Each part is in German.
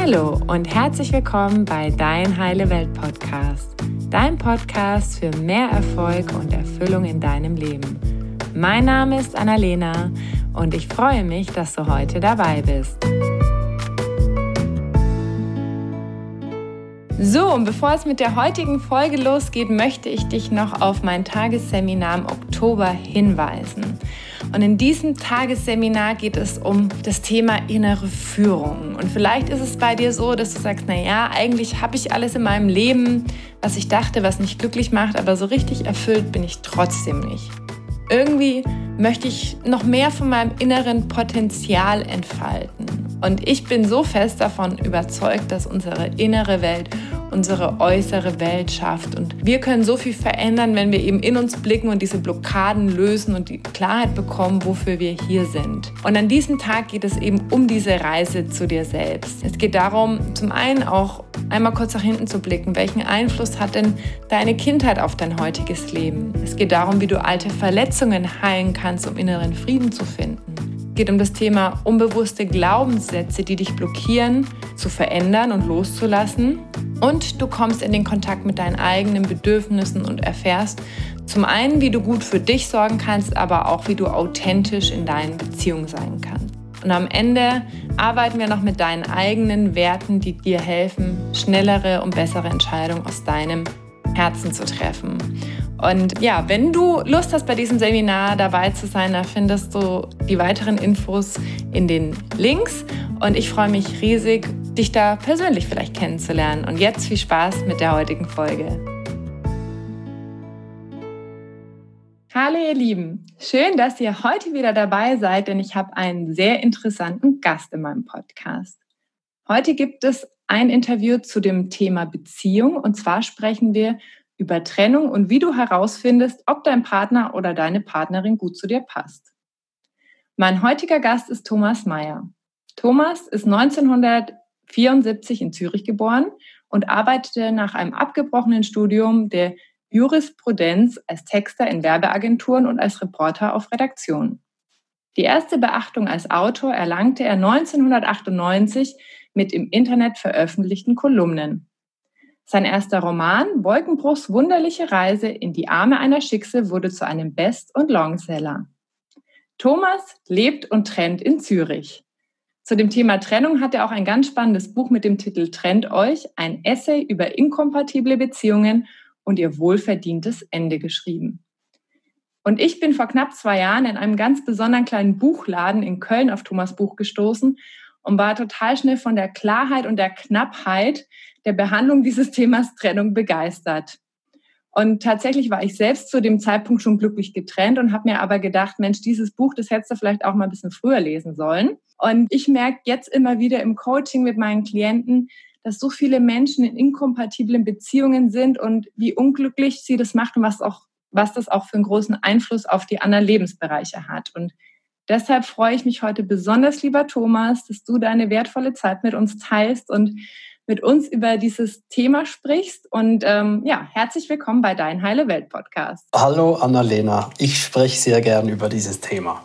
Hallo und herzlich willkommen bei Dein Heile Welt Podcast. Dein Podcast für mehr Erfolg und Erfüllung in deinem Leben. Mein Name ist Annalena und ich freue mich, dass du heute dabei bist. So, und bevor es mit der heutigen Folge losgeht, möchte ich dich noch auf mein Tagesseminar im Oktober hinweisen. Und in diesem Tagesseminar geht es um das Thema innere Führung. Und vielleicht ist es bei dir so, dass du sagst, naja, eigentlich habe ich alles in meinem Leben, was ich dachte, was mich glücklich macht, aber so richtig erfüllt bin ich trotzdem nicht. Irgendwie möchte ich noch mehr von meinem inneren Potenzial entfalten. Und ich bin so fest davon überzeugt, dass unsere innere Welt unsere äußere Welt schafft. Und wir können so viel verändern, wenn wir eben in uns blicken und diese Blockaden lösen und die Klarheit bekommen, wofür wir hier sind. Und an diesem Tag geht es eben um diese Reise zu dir selbst. Es geht darum, zum einen auch einmal kurz nach hinten zu blicken. Welchen Einfluss hat denn deine Kindheit auf dein heutiges Leben? Es geht darum, wie du alte Verletzungen heilen kannst, um inneren Frieden zu finden. Es geht um das Thema unbewusste Glaubenssätze, die dich blockieren, zu verändern und loszulassen. Und du kommst in den Kontakt mit deinen eigenen Bedürfnissen und erfährst zum einen, wie du gut für dich sorgen kannst, aber auch, wie du authentisch in deinen Beziehungen sein kannst. Und am Ende arbeiten wir noch mit deinen eigenen Werten, die dir helfen, schnellere und bessere Entscheidungen aus deinem Herzen zu treffen. Und ja, wenn du Lust hast, bei diesem Seminar dabei zu sein, da findest du die weiteren Infos in den Links. Und ich freue mich riesig, dich da persönlich vielleicht kennenzulernen. Und jetzt viel Spaß mit der heutigen Folge. Hallo ihr Lieben, schön, dass ihr heute wieder dabei seid, denn ich habe einen sehr interessanten Gast in meinem Podcast. Heute gibt es ein Interview zu dem Thema Beziehung und zwar sprechen wir über Trennung und wie du herausfindest, ob dein Partner oder deine Partnerin gut zu dir passt. Mein heutiger Gast ist Thomas Meyer. Thomas ist 1974 in Zürich geboren und arbeitete nach einem abgebrochenen Studium der Jurisprudenz als Texter in Werbeagenturen und als Reporter auf Redaktionen. Die erste Beachtung als Autor erlangte er 1998 mit im Internet veröffentlichten Kolumnen. Sein erster Roman, Wolkenbruchs wunderliche Reise in die Arme einer Schickse, wurde zu einem Best- und Longseller. Thomas lebt und trennt in Zürich. Zu dem Thema Trennung hat er auch ein ganz spannendes Buch mit dem Titel Trennt euch, ein Essay über inkompatible Beziehungen und ihr wohlverdientes Ende geschrieben. Und ich bin vor knapp 2 Jahren in einem ganz besonderen kleinen Buchladen in Köln auf Thomas' Buch gestoßen und war total schnell von der Klarheit und der Knappheit der Behandlung dieses Themas Trennung begeistert. Und tatsächlich war ich selbst zu dem Zeitpunkt schon glücklich getrennt und habe mir aber gedacht, Mensch, dieses Buch, das hättest du vielleicht auch mal ein bisschen früher lesen sollen. Und ich merke jetzt immer wieder im Coaching mit meinen Klienten, dass so viele Menschen in inkompatiblen Beziehungen sind und wie unglücklich sie das macht und was das auch für einen großen Einfluss auf die anderen Lebensbereiche hat. Und deshalb freue ich mich heute besonders, lieber Thomas, dass du deine wertvolle Zeit mit uns teilst und mit uns über dieses Thema sprichst. Und herzlich willkommen bei Dein Heile Welt Podcast. Hallo Annalena, ich spreche sehr gern über dieses Thema.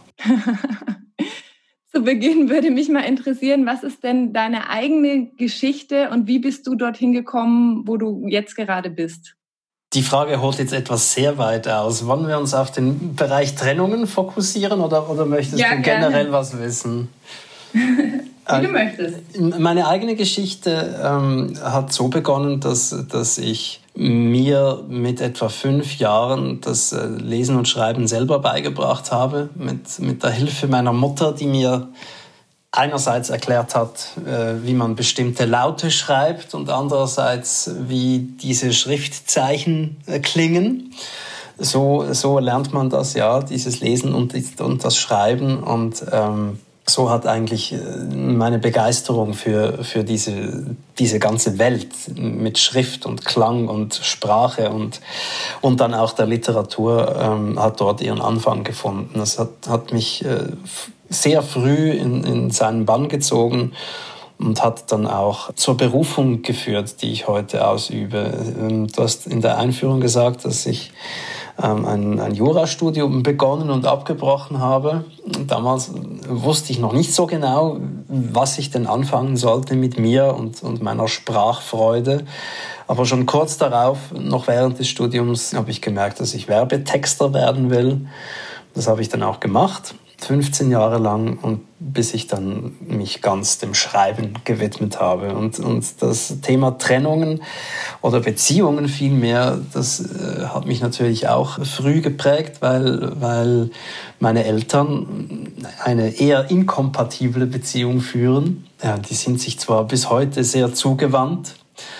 Zu Beginn würde mich mal interessieren, was ist denn deine eigene Geschichte und wie bist du dorthin gekommen, wo du jetzt gerade bist? Die Frage holt jetzt etwas sehr weit aus. Wollen wir uns auf den Bereich Trennungen fokussieren oder möchtest du generell was wissen? Wie du möchtest. Meine eigene Geschichte hat so begonnen, dass ich mir mit etwa 5 Jahren das Lesen und Schreiben selber beigebracht habe, mit der Hilfe meiner Mutter, die mir einerseits erklärt hat, wie man bestimmte Laute schreibt und andererseits, wie diese Schriftzeichen klingen. So lernt man das, ja, dieses Lesen und das Schreiben und so hat eigentlich meine Begeisterung für diese ganze Welt mit Schrift und Klang und Sprache und dann auch der Literatur hat dort ihren Anfang gefunden. Das hat mich sehr früh in seinen Bann gezogen und hat dann auch zur Berufung geführt, die ich heute ausübe. Du hast in der Einführung gesagt, dass ich ein Jurastudium begonnen und abgebrochen habe. Damals wusste ich noch nicht so genau, was ich denn anfangen sollte mit mir und meiner Sprachfreude. Aber schon kurz darauf, noch während des Studiums, habe ich gemerkt, dass ich Werbetexter werden will. Das habe ich dann auch gemacht, 15 Jahre lang, und bis ich dann mich ganz dem Schreiben gewidmet habe. Und das Thema Trennungen oder Beziehungen vielmehr, das hat mich natürlich auch früh geprägt, weil meine Eltern eine eher inkompatible Beziehung führen. Ja, die sind sich zwar bis heute sehr zugewandt,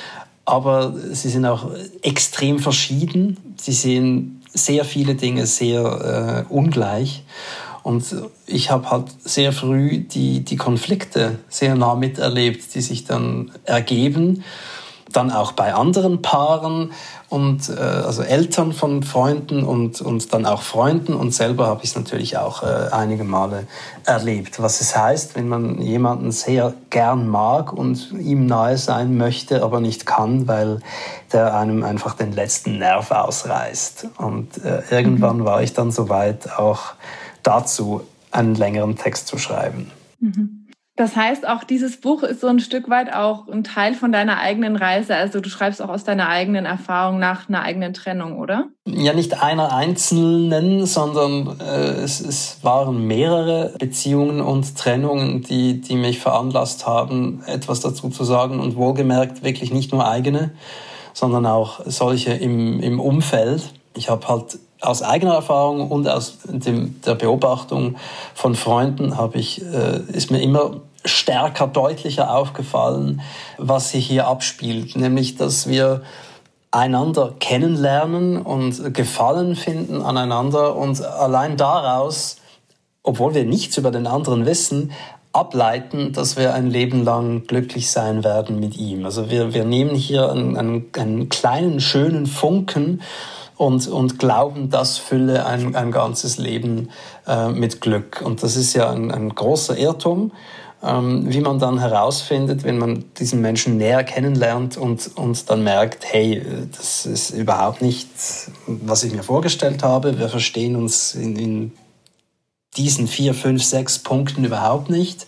aber sie sind auch extrem verschieden. Sie sehen sehr viele Dinge sehr ungleich. Und ich habe halt sehr früh die Konflikte sehr nah miterlebt, die sich dann ergeben. Dann auch bei anderen Paaren und also Eltern von Freunden und dann auch Freunden. Und selber habe ich es natürlich auch einige Male erlebt. Was es heißt, wenn man jemanden sehr gern mag und ihm nahe sein möchte, aber nicht kann, weil der einem einfach den letzten Nerv ausreißt. Und irgendwann war ich dann soweit, auch dazu einen längeren Text zu schreiben. Das heißt, auch dieses Buch ist so ein Stück weit auch ein Teil von deiner eigenen Reise. Also du schreibst auch aus deiner eigenen Erfahrung nach einer eigenen Trennung, oder? Ja, nicht einer einzelnen, sondern es waren mehrere Beziehungen und Trennungen, die mich veranlasst haben, etwas dazu zu sagen. Und wohlgemerkt wirklich nicht nur eigene, sondern auch solche im Umfeld. Ich habe halt aus eigener Erfahrung und aus der Beobachtung von Freunden ist mir immer stärker, deutlicher aufgefallen, was sich hier abspielt. Nämlich, dass wir einander kennenlernen und Gefallen finden aneinander und allein daraus, obwohl wir nichts über den anderen wissen, ableiten, dass wir ein Leben lang glücklich sein werden mit ihm. Also wir nehmen hier einen kleinen, schönen Funken und glauben, das fülle ein ganzes Leben mit Glück. Und das ist ja ein großer Irrtum, wie man dann herausfindet, wenn man diesen Menschen näher kennenlernt und dann merkt, hey, das ist überhaupt nicht, was ich mir vorgestellt habe. Wir verstehen uns in diesen 4, 5, 6 Punkten überhaupt nicht.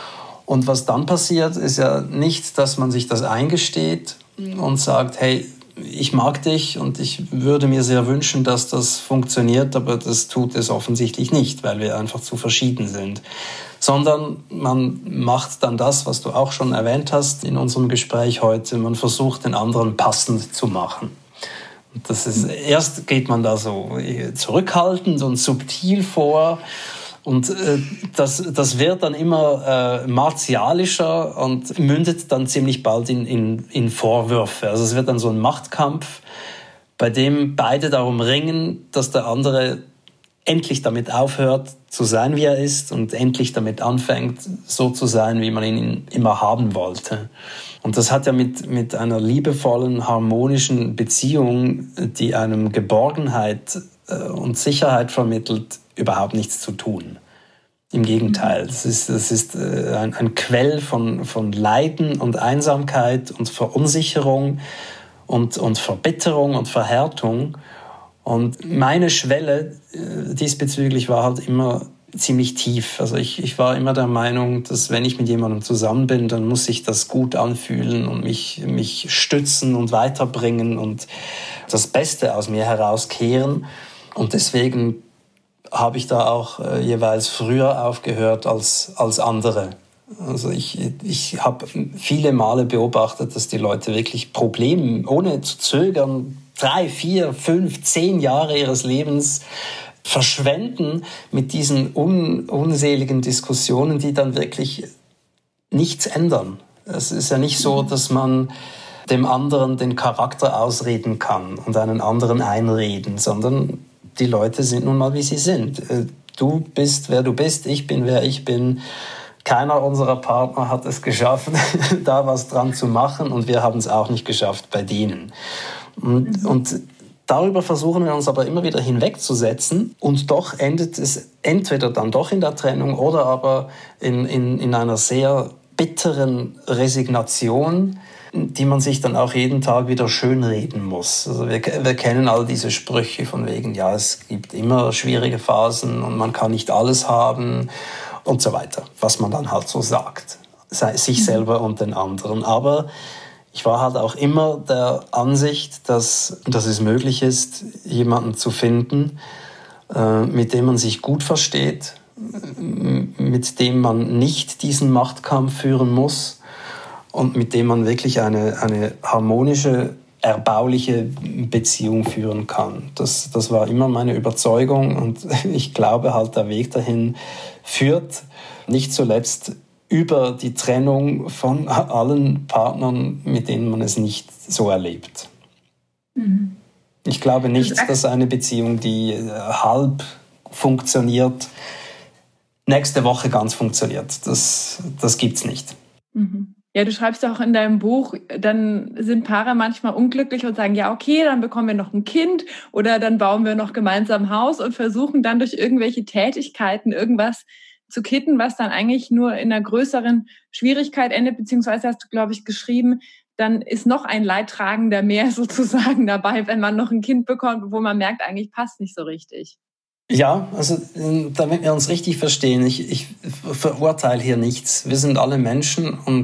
Und was dann passiert, ist ja nicht, dass man sich das eingesteht und sagt, hey, ich mag dich und ich würde mir sehr wünschen, dass das funktioniert, aber das tut es offensichtlich nicht, weil wir einfach zu verschieden sind. Sondern man macht dann das, was du auch schon erwähnt hast in unserem Gespräch heute, man versucht, den anderen passend zu machen. Und erst geht man da so zurückhaltend und subtil vor. Und das wird dann immer martialischer und mündet dann ziemlich bald in Vorwürfe. Also es wird dann so ein Machtkampf, bei dem beide darum ringen, dass der andere endlich damit aufhört zu sein, wie er ist, und endlich damit anfängt, so zu sein, wie man ihn immer haben wollte. Und das hat ja mit einer liebevollen, harmonischen Beziehung, die einem Geborgenheit und Sicherheit vermittelt, überhaupt nichts zu tun. Im Gegenteil, das ist ein Quell von Leiden und Einsamkeit und Verunsicherung und Verbitterung und Verhärtung. Und meine Schwelle diesbezüglich war halt immer ziemlich tief. Also ich war immer der Meinung, dass wenn ich mit jemandem zusammen bin, dann muss sich das gut anfühlen und mich stützen und weiterbringen und das Beste aus mir herauskehren. Und deswegen habe ich da auch jeweils früher aufgehört als andere. Also ich habe viele Male beobachtet, dass die Leute wirklich Probleme, ohne zu zögern, 3, 4, 5, 10 Jahre ihres Lebens verschwenden mit diesen unseligen Diskussionen, die dann wirklich nichts ändern. Es ist ja nicht so, dass man dem anderen den Charakter ausreden kann und einen anderen einreden, sondern die Leute sind nun mal, wie sie sind. Du bist, wer du bist, ich bin, wer ich bin. Keiner unserer Partner hat es geschafft, da was dran zu machen, und wir haben es auch nicht geschafft bei denen. Und darüber versuchen wir uns aber immer wieder hinwegzusetzen, und doch endet es entweder dann doch in der Trennung oder aber in einer sehr bitteren Resignation, die man sich dann auch jeden Tag wieder schönreden muss. Also wir kennen all diese Sprüche von wegen, ja, es gibt immer schwierige Phasen und man kann nicht alles haben und so weiter, was man dann halt so sagt, sich selber und den anderen. Aber ich war halt auch immer der Ansicht, dass es möglich ist, jemanden zu finden, mit dem man sich gut versteht, mit dem man nicht diesen Machtkampf führen muss und mit dem man wirklich eine harmonische, erbauliche Beziehung führen kann. Das war immer meine Überzeugung und ich glaube halt, der Weg dahin führt nicht zuletzt über die Trennung von allen Partnern, mit denen man es nicht so erlebt. Mhm. Ich glaube nicht, dass eine Beziehung, die halb funktioniert, nächste Woche ganz funktioniert. Das gibt's nicht. Mhm. Ja, du schreibst auch in deinem Buch, dann sind Paare manchmal unglücklich und sagen, ja, okay, dann bekommen wir noch ein Kind oder dann bauen wir noch gemeinsam ein Haus und versuchen dann durch irgendwelche Tätigkeiten irgendwas zu kitten, was dann eigentlich nur in einer größeren Schwierigkeit endet, beziehungsweise hast du, glaube ich, geschrieben, dann ist noch ein Leidtragender mehr sozusagen dabei, wenn man noch ein Kind bekommt, wo man merkt, eigentlich passt nicht so richtig. Ja, also damit wir uns richtig verstehen, ich verurteile hier nichts. Wir sind alle Menschen und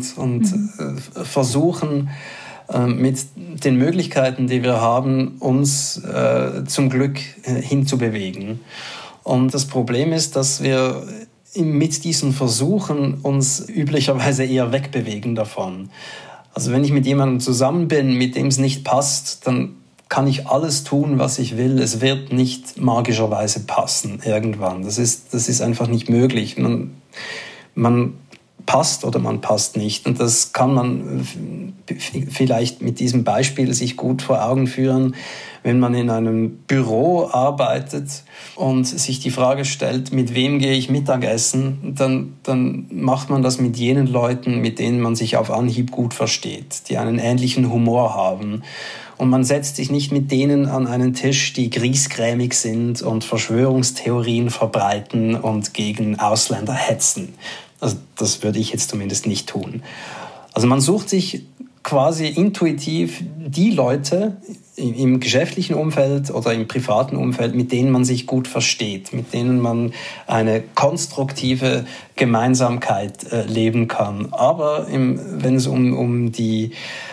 versuchen mit den Möglichkeiten, die wir haben, uns zum Glück hinzubewegen. Und das Problem ist, dass wir mit diesen Versuchen uns üblicherweise eher wegbewegen davon. Also wenn ich mit jemandem zusammen bin, mit dem es nicht passt, dann kann ich alles tun, was ich will. Es wird nicht magischerweise passen irgendwann. Das ist einfach nicht möglich. Man passt oder man passt nicht. Und das kann man vielleicht mit diesem Beispiel sich gut vor Augen führen, wenn man in einem Büro arbeitet und sich die Frage stellt, mit wem gehe ich Mittagessen, dann macht man das mit jenen Leuten, mit denen man sich auf Anhieb gut versteht, die einen ähnlichen Humor haben. Und man setzt sich nicht mit denen an einen Tisch, die griesgrämig sind und Verschwörungstheorien verbreiten und gegen Ausländer hetzen. Also das würde ich jetzt zumindest nicht tun. Also man sucht sich quasi intuitiv die Leute im geschäftlichen Umfeld oder im privaten Umfeld, mit denen man sich gut versteht, mit denen man eine konstruktive Gemeinsamkeit leben kann. Aber wenn es um die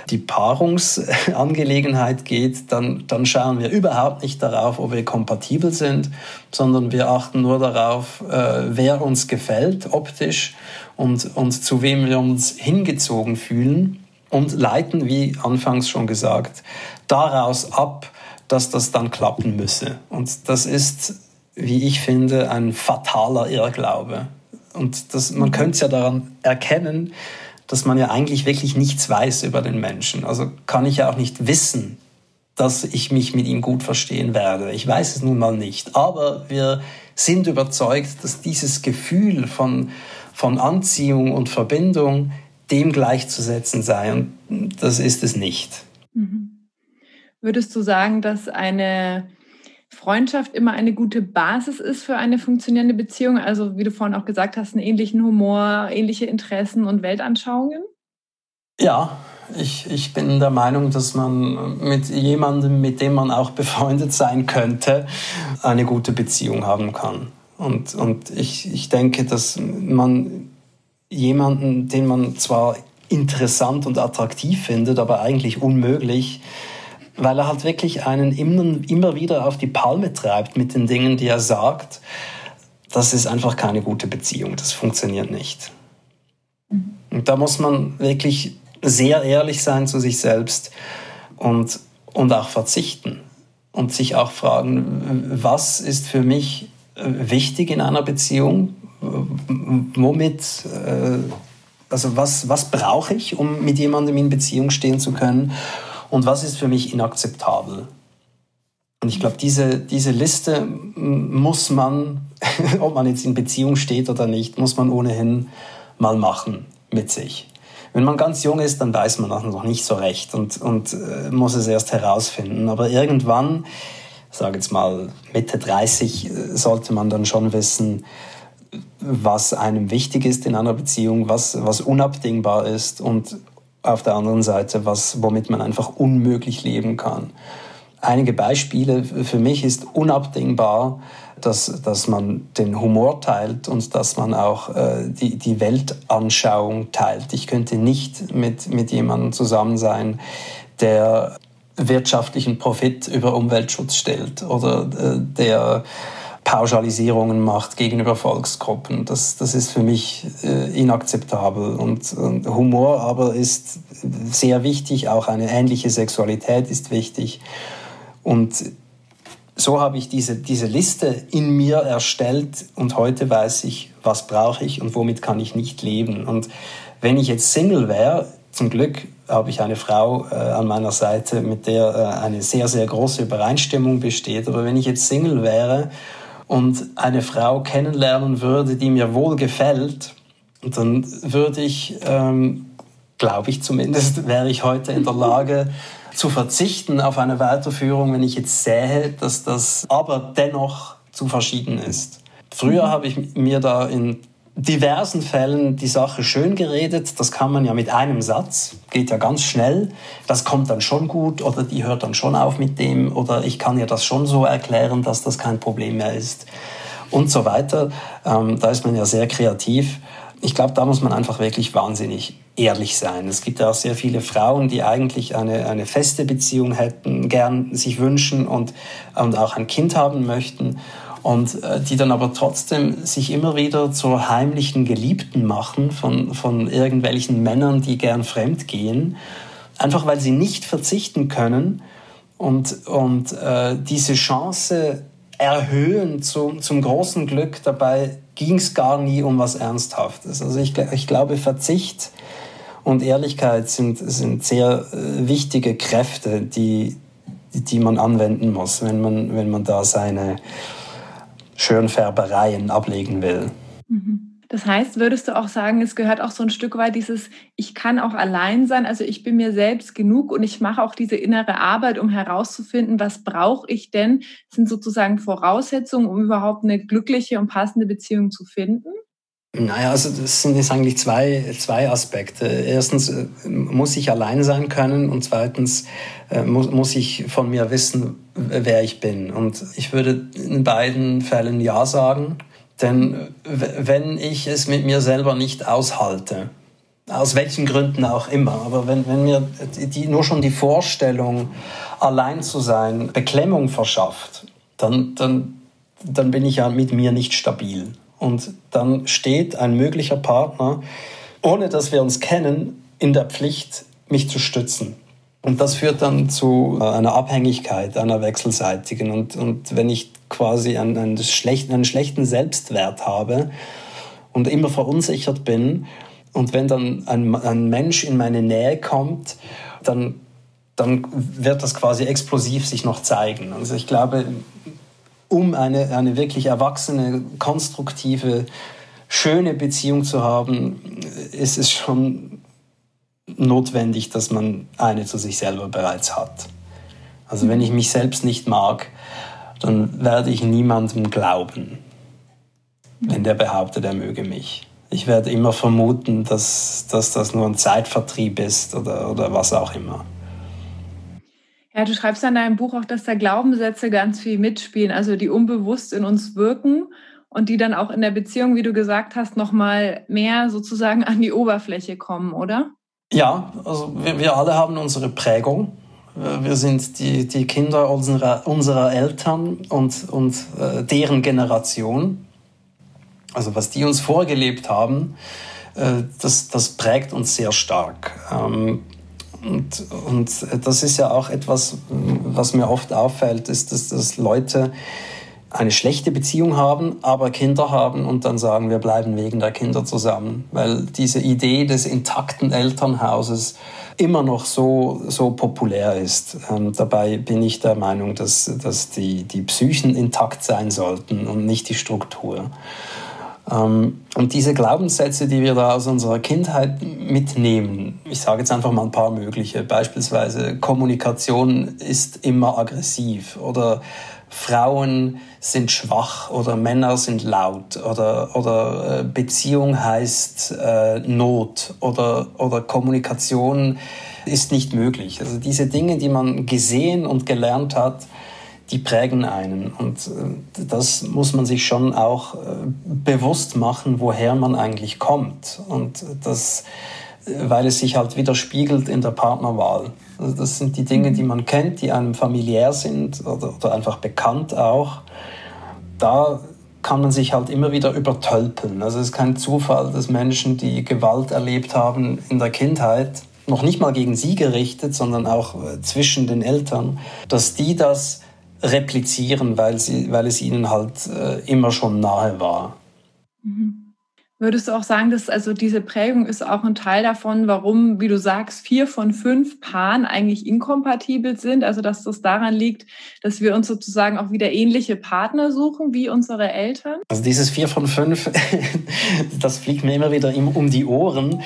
Paarungsangelegenheit geht, dann schauen wir überhaupt nicht darauf, ob wir kompatibel sind, sondern wir achten nur darauf, wer uns gefällt optisch und zu wem wir uns hingezogen fühlen. Und leiten, wie anfangs schon gesagt, daraus ab, dass das dann klappen müsse. Und das ist, wie ich finde, ein fataler Irrglaube. Und man könnte es ja daran erkennen, dass man ja eigentlich wirklich nichts weiß über den Menschen. Also kann ich ja auch nicht wissen, dass ich mich mit ihm gut verstehen werde. Ich weiß es nun mal nicht. Aber wir sind überzeugt, dass dieses Gefühl von Anziehung und Verbindung dem gleichzusetzen sei. Und das ist es nicht. Mhm. Würdest du sagen, dass eine Freundschaft immer eine gute Basis ist für eine funktionierende Beziehung? Also wie du vorhin auch gesagt hast, einen ähnlichen Humor, ähnliche Interessen und Weltanschauungen? Ja, ich bin der Meinung, dass man mit jemandem, mit dem man auch befreundet sein könnte, eine gute Beziehung haben kann. Und ich denke, dass man jemanden, den man zwar interessant und attraktiv findet, aber eigentlich unmöglich, weil er halt wirklich einen immer wieder auf die Palme treibt mit den Dingen, die er sagt. Das ist einfach keine gute Beziehung. Das funktioniert nicht. Und da muss man wirklich sehr ehrlich sein zu sich selbst und auch verzichten und sich auch fragen, was ist für mich wichtig in einer Beziehung? Was brauche ich, um mit jemandem in Beziehung stehen zu können und was ist für mich inakzeptabel? Und ich glaube, diese Liste muss man, ob man jetzt in Beziehung steht oder nicht, muss man ohnehin mal machen mit sich. Wenn man ganz jung ist, dann weiß man das noch nicht so recht und muss es erst herausfinden. Aber irgendwann, ich sage jetzt mal Mitte 30, sollte man dann schon wissen, was einem wichtig ist in einer Beziehung, was unabdingbar ist und auf der anderen Seite, womit man einfach unmöglich leben kann. Einige Beispiele für mich ist unabdingbar, dass man den Humor teilt und dass man auch die Weltanschauung teilt. Ich könnte nicht mit jemandem zusammen sein, der wirtschaftlichen Profit über Umweltschutz stellt oder der Pauschalisierungen macht gegenüber Volksgruppen. Das ist für mich inakzeptabel. Und Humor aber ist sehr wichtig, auch eine ähnliche Sexualität ist wichtig. Und so habe ich diese Liste in mir erstellt und heute weiß ich, was brauche ich und womit kann ich nicht leben. Und wenn ich jetzt Single wäre, zum Glück habe ich eine Frau an meiner Seite, mit der eine sehr, sehr große Übereinstimmung besteht. Aber wenn ich jetzt Single wäre und eine Frau kennenlernen würde, die mir wohl gefällt, dann würde ich, glaube ich zumindest, wäre ich heute in der Lage zu verzichten auf eine Weiterführung, wenn ich jetzt sähe, dass das aber dennoch zu verschieden ist. Früher habe ich mir da in diversen Fällen die Sache schön geredet. Das kann man ja mit einem Satz, geht ja ganz schnell. Das kommt dann schon gut oder die hört dann schon auf mit dem oder ich kann ihr das schon so erklären, dass das kein Problem mehr ist und so weiter. Da ist man ja sehr kreativ. Ich glaube, da muss man einfach wirklich wahnsinnig ehrlich sein. Es gibt ja auch sehr viele Frauen, die eigentlich eine feste Beziehung hätten, gern sich wünschen und auch ein Kind haben möchten. Und die dann aber trotzdem sich immer wieder zur heimlichen Geliebten machen von irgendwelchen Männern, die gern fremd gehen, einfach weil sie nicht verzichten können und diese Chance erhöhen zum großen Glück. Dabei ging es gar nie um was Ernsthaftes. Also ich glaube, Verzicht und Ehrlichkeit sind sehr wichtige Kräfte, die man anwenden muss, wenn man da seine Schönfärbereien ablegen will. Das heißt, würdest du auch sagen, es gehört auch so ein Stück weit dieses, ich kann auch allein sein, also ich bin mir selbst genug und ich mache auch diese innere Arbeit, um herauszufinden, was brauche ich denn, sind sozusagen Voraussetzungen, um überhaupt eine glückliche und passende Beziehung zu finden? Naja, also das sind jetzt eigentlich zwei Aspekte. Erstens muss ich allein sein können und zweitens muss ich von mir wissen, wer ich bin. Und ich würde in beiden Fällen ja sagen, denn wenn ich es mit mir selber nicht aushalte, aus welchen Gründen auch immer, aber wenn mir nur schon die Vorstellung, allein zu sein, Beklemmung verschafft, dann bin ich ja mit mir nicht stabil. Und dann steht ein möglicher Partner, ohne dass wir uns kennen, in der Pflicht, mich zu stützen. Und das führt dann zu einer Abhängigkeit, einer wechselseitigen. Und wenn ich quasi einen schlechten Selbstwert habe und immer verunsichert bin, und wenn dann ein Mensch in meine Nähe kommt, dann wird das quasi explosiv sich noch zeigen. Also ich glaube, um eine wirklich erwachsene, konstruktive, schöne Beziehung zu haben, ist es schon notwendig, dass man eine zu sich selber bereits hat. Also wenn ich mich selbst nicht mag, dann werde ich niemandem glauben, wenn der behauptet, er möge mich. Ich werde immer vermuten, dass das nur ein Zeitvertrieb ist oder was auch immer. Ja, du schreibst in deinem Buch auch, dass da Glaubenssätze ganz viel mitspielen, also die unbewusst in uns wirken und die dann auch in der Beziehung, wie du gesagt hast, nochmal mehr sozusagen an die Oberfläche kommen, oder? Ja, also wir alle haben unsere Prägung. Wir sind die Kinder unserer Eltern und deren Generation. Also was die uns vorgelebt haben, das prägt uns sehr stark. Und das ist ja auch etwas, was mir oft auffällt, ist, dass Leute eine schlechte Beziehung haben, aber Kinder haben und dann sagen, wir bleiben wegen der Kinder zusammen. Weil diese Idee des intakten Elternhauses immer noch so populär ist. Dabei bin ich der Meinung, dass die Psychen intakt sein sollten und nicht die Struktur. Und diese Glaubenssätze, die wir da aus unserer Kindheit mitnehmen, ich sage jetzt einfach mal ein paar mögliche, beispielsweise Kommunikation ist immer aggressiv oder Frauen sind schwach oder Männer sind laut oder Beziehung heißt Not oder Kommunikation ist nicht möglich. Also diese Dinge, die man gesehen und gelernt hat, die prägen einen. Und das muss man sich schon auch bewusst machen, woher man eigentlich kommt. Und das, weil es sich halt widerspiegelt in der Partnerwahl. Also das sind die Dinge, die man kennt, die einem familiär sind oder einfach bekannt auch. Da kann man sich halt immer wieder übertölpeln. Also es ist kein Zufall, dass Menschen, die Gewalt erlebt haben in der Kindheit, noch nicht mal gegen sie gerichtet, sondern auch zwischen den Eltern, dass die das replizieren, weil es ihnen halt immer schon nahe war. Mhm. Würdest du auch sagen, dass also diese Prägung ist auch ein Teil davon, warum, wie du sagst, 4 von 5 Paaren eigentlich inkompatibel sind? Also dass das daran liegt, dass wir uns sozusagen auch wieder ähnliche Partner suchen wie unsere Eltern? Also dieses 4 von 5, das fliegt mir immer wieder um die Ohren.